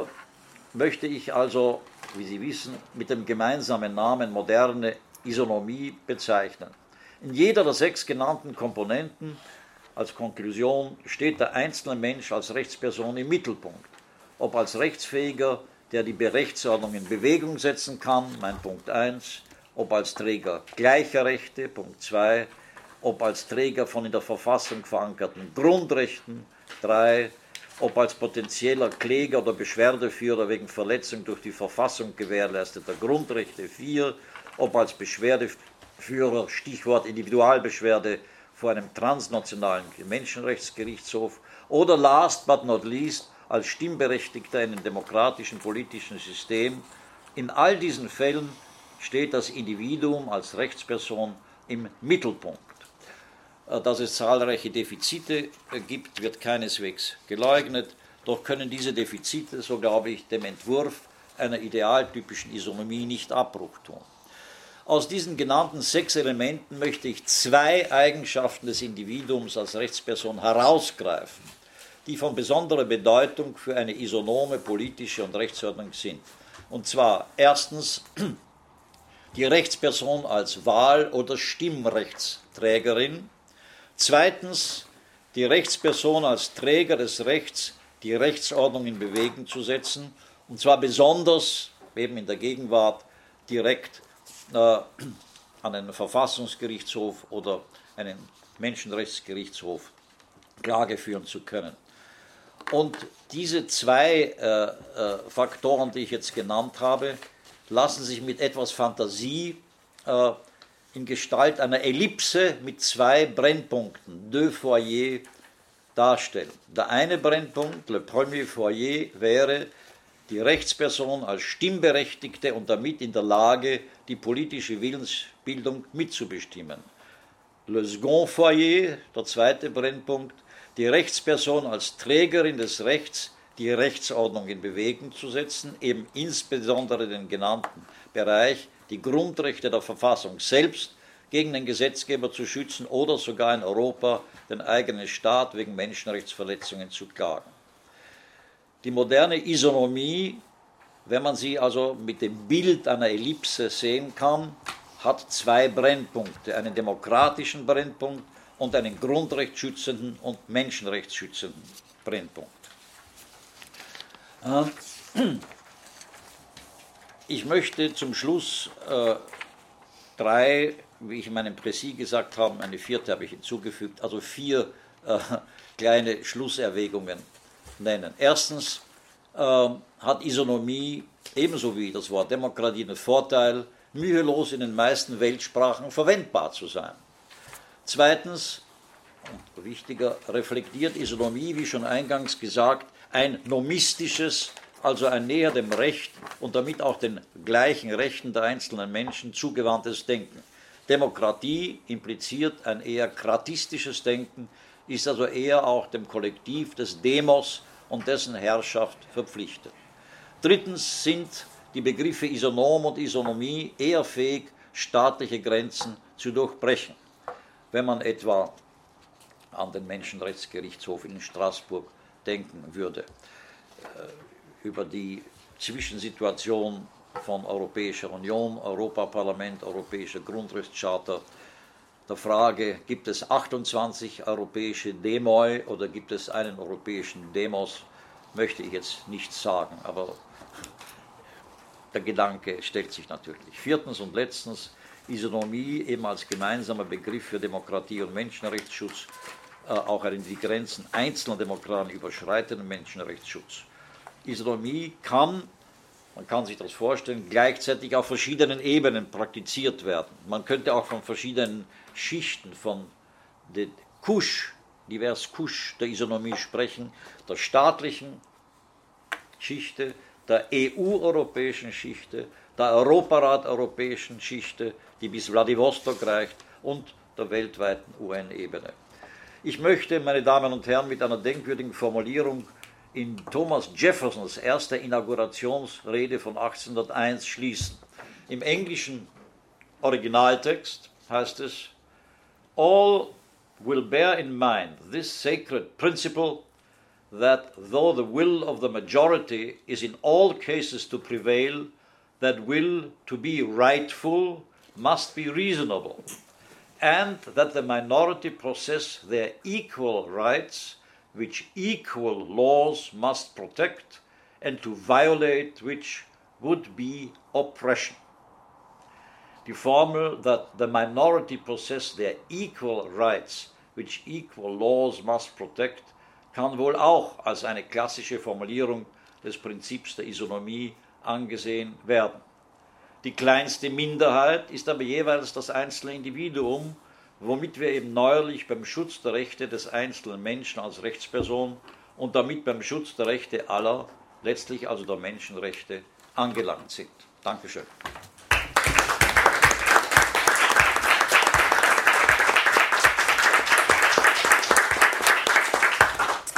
möchte ich also, wie Sie wissen, mit dem gemeinsamen Namen moderne Isonomie bezeichnen. In jeder der 6 genannten Komponenten als Konklusion steht der einzelne Mensch als Rechtsperson im Mittelpunkt, ob als Rechtsfähiger, der die Rechtsordnung in Bewegung setzen kann, mein Punkt 1, ob als Träger gleicher Rechte, Punkt 2, ob als Träger von in der Verfassung verankerten Grundrechten, 3, ob als potenzieller Kläger oder Beschwerdeführer wegen Verletzung durch die Verfassung gewährleisteter Grundrechte, 4, ob als Beschwerdeführer, Stichwort Individualbeschwerde vor einem transnationalen Menschenrechtsgerichtshof oder last but not least als Stimmberechtigter in einem demokratischen politischen System. In all diesen Fällen steht das Individuum als Rechtsperson im Mittelpunkt. Dass es zahlreiche Defizite gibt, wird keineswegs geleugnet, doch können diese Defizite, so glaube ich, dem Entwurf einer idealtypischen Isonomie nicht Abbruch tun. Aus diesen genannten 6 Elementen möchte ich 2 Eigenschaften des Individuums als Rechtsperson herausgreifen, die von besonderer Bedeutung für eine isonome politische und Rechtsordnung sind. Und zwar erstens die Rechtsperson als Wahl- oder Stimmrechtsträgerin, zweitens die Rechtsperson als Träger des Rechts, die Rechtsordnung in Bewegung zu setzen, und zwar besonders eben in der Gegenwart direkt an einen Verfassungsgerichtshof oder einen Menschenrechtsgerichtshof Klage führen zu können. Und diese 2 Faktoren, die ich jetzt genannt habe, lassen sich mit etwas Fantasie in Gestalt einer Ellipse mit 2 Brennpunkten, deux foyers, darstellen. Der eine Brennpunkt, le premier foyer, wäre die Rechtsperson als Stimmberechtigte und damit in der Lage, die politische Willensbildung mitzubestimmen. Le second foyer, der zweite Brennpunkt, die Rechtsperson als Trägerin des Rechts, die Rechtsordnung in Bewegung zu setzen, eben insbesondere den genannten Bereich, die Grundrechte der Verfassung selbst gegen den Gesetzgeber zu schützen oder sogar in Europa den eigenen Staat wegen Menschenrechtsverletzungen zu klagen. Die moderne Isonomie, wenn man sie also mit dem Bild einer Ellipse sehen kann, hat zwei Brennpunkte, einen demokratischen Brennpunkt und einen grundrechtsschützenden und menschenrechtsschützenden Brennpunkt. Ich möchte zum Schluss drei, wie ich in meinem Präsis gesagt habe, eine vierte habe ich hinzugefügt, also vier kleine Schlusserwägungen nennen. Erstens hat Isonomie, ebenso wie das Wort Demokratie, den Vorteil, mühelos in den meisten Weltsprachen verwendbar zu sein. Zweitens, und wichtiger, reflektiert Isonomie, wie schon eingangs gesagt, ein nomistisches, also ein näher dem Recht und damit auch den gleichen Rechten der einzelnen Menschen zugewandtes Denken. Demokratie impliziert ein eher kratistisches Denken, ist also eher auch dem Kollektiv des Demos und dessen Herrschaft verpflichtet. Drittens sind die Begriffe Isonom und Isonomie eher fähig, staatliche Grenzen zu durchbrechen. Wenn man etwa an den Menschenrechtsgerichtshof in Straßburg denken würde, über die Zwischensituation von Europäischer Union, Europaparlament, Europäischer Grundrechtscharta, der Frage, gibt es 28 europäische Demoi oder gibt es einen europäischen Demos, möchte ich jetzt nichts sagen, aber der Gedanke stellt sich natürlich. Viertens und letztens, Isonomie eben als gemeinsamer Begriff für Demokratie und Menschenrechtsschutz, auch einen die Grenzen einzelner Demokraten überschreitenden Menschenrechtsschutz. Isonomie kann, man kann sich das vorstellen, gleichzeitig auf verschiedenen Ebenen praktiziert werden. Man könnte auch von verschiedenen Schichten, von den divers Couches der Isonomie sprechen, der staatlichen Schichte, der EU-europäischen Schichte, der Europarat-europäischen Schichte, die bis Wladiwostok reicht, und der weltweiten UN-Ebene. Ich möchte, meine Damen und Herren, mit einer denkwürdigen Formulierung in Thomas Jeffersons erster Inaugurationsrede von 1801 schließen. Im englischen Originaltext heißt es: All will bear in mind this sacred principle, that though the will of the majority is in all cases to prevail, that will to be rightful must be reasonable, and that the minority possess their equal rights, which equal laws must protect, and to violate which would be oppression. Die Formel, that the minority possess their equal rights, which equal laws must protect, kann wohl auch als eine klassische Formulierung des Prinzips der Isonomie angesehen werden. Die kleinste Minderheit ist aber jeweils das einzelne Individuum, womit wir eben neuerlich beim Schutz der Rechte des einzelnen Menschen als Rechtsperson und damit beim Schutz der Rechte aller, letztlich also der Menschenrechte, angelangt sind. Dankeschön.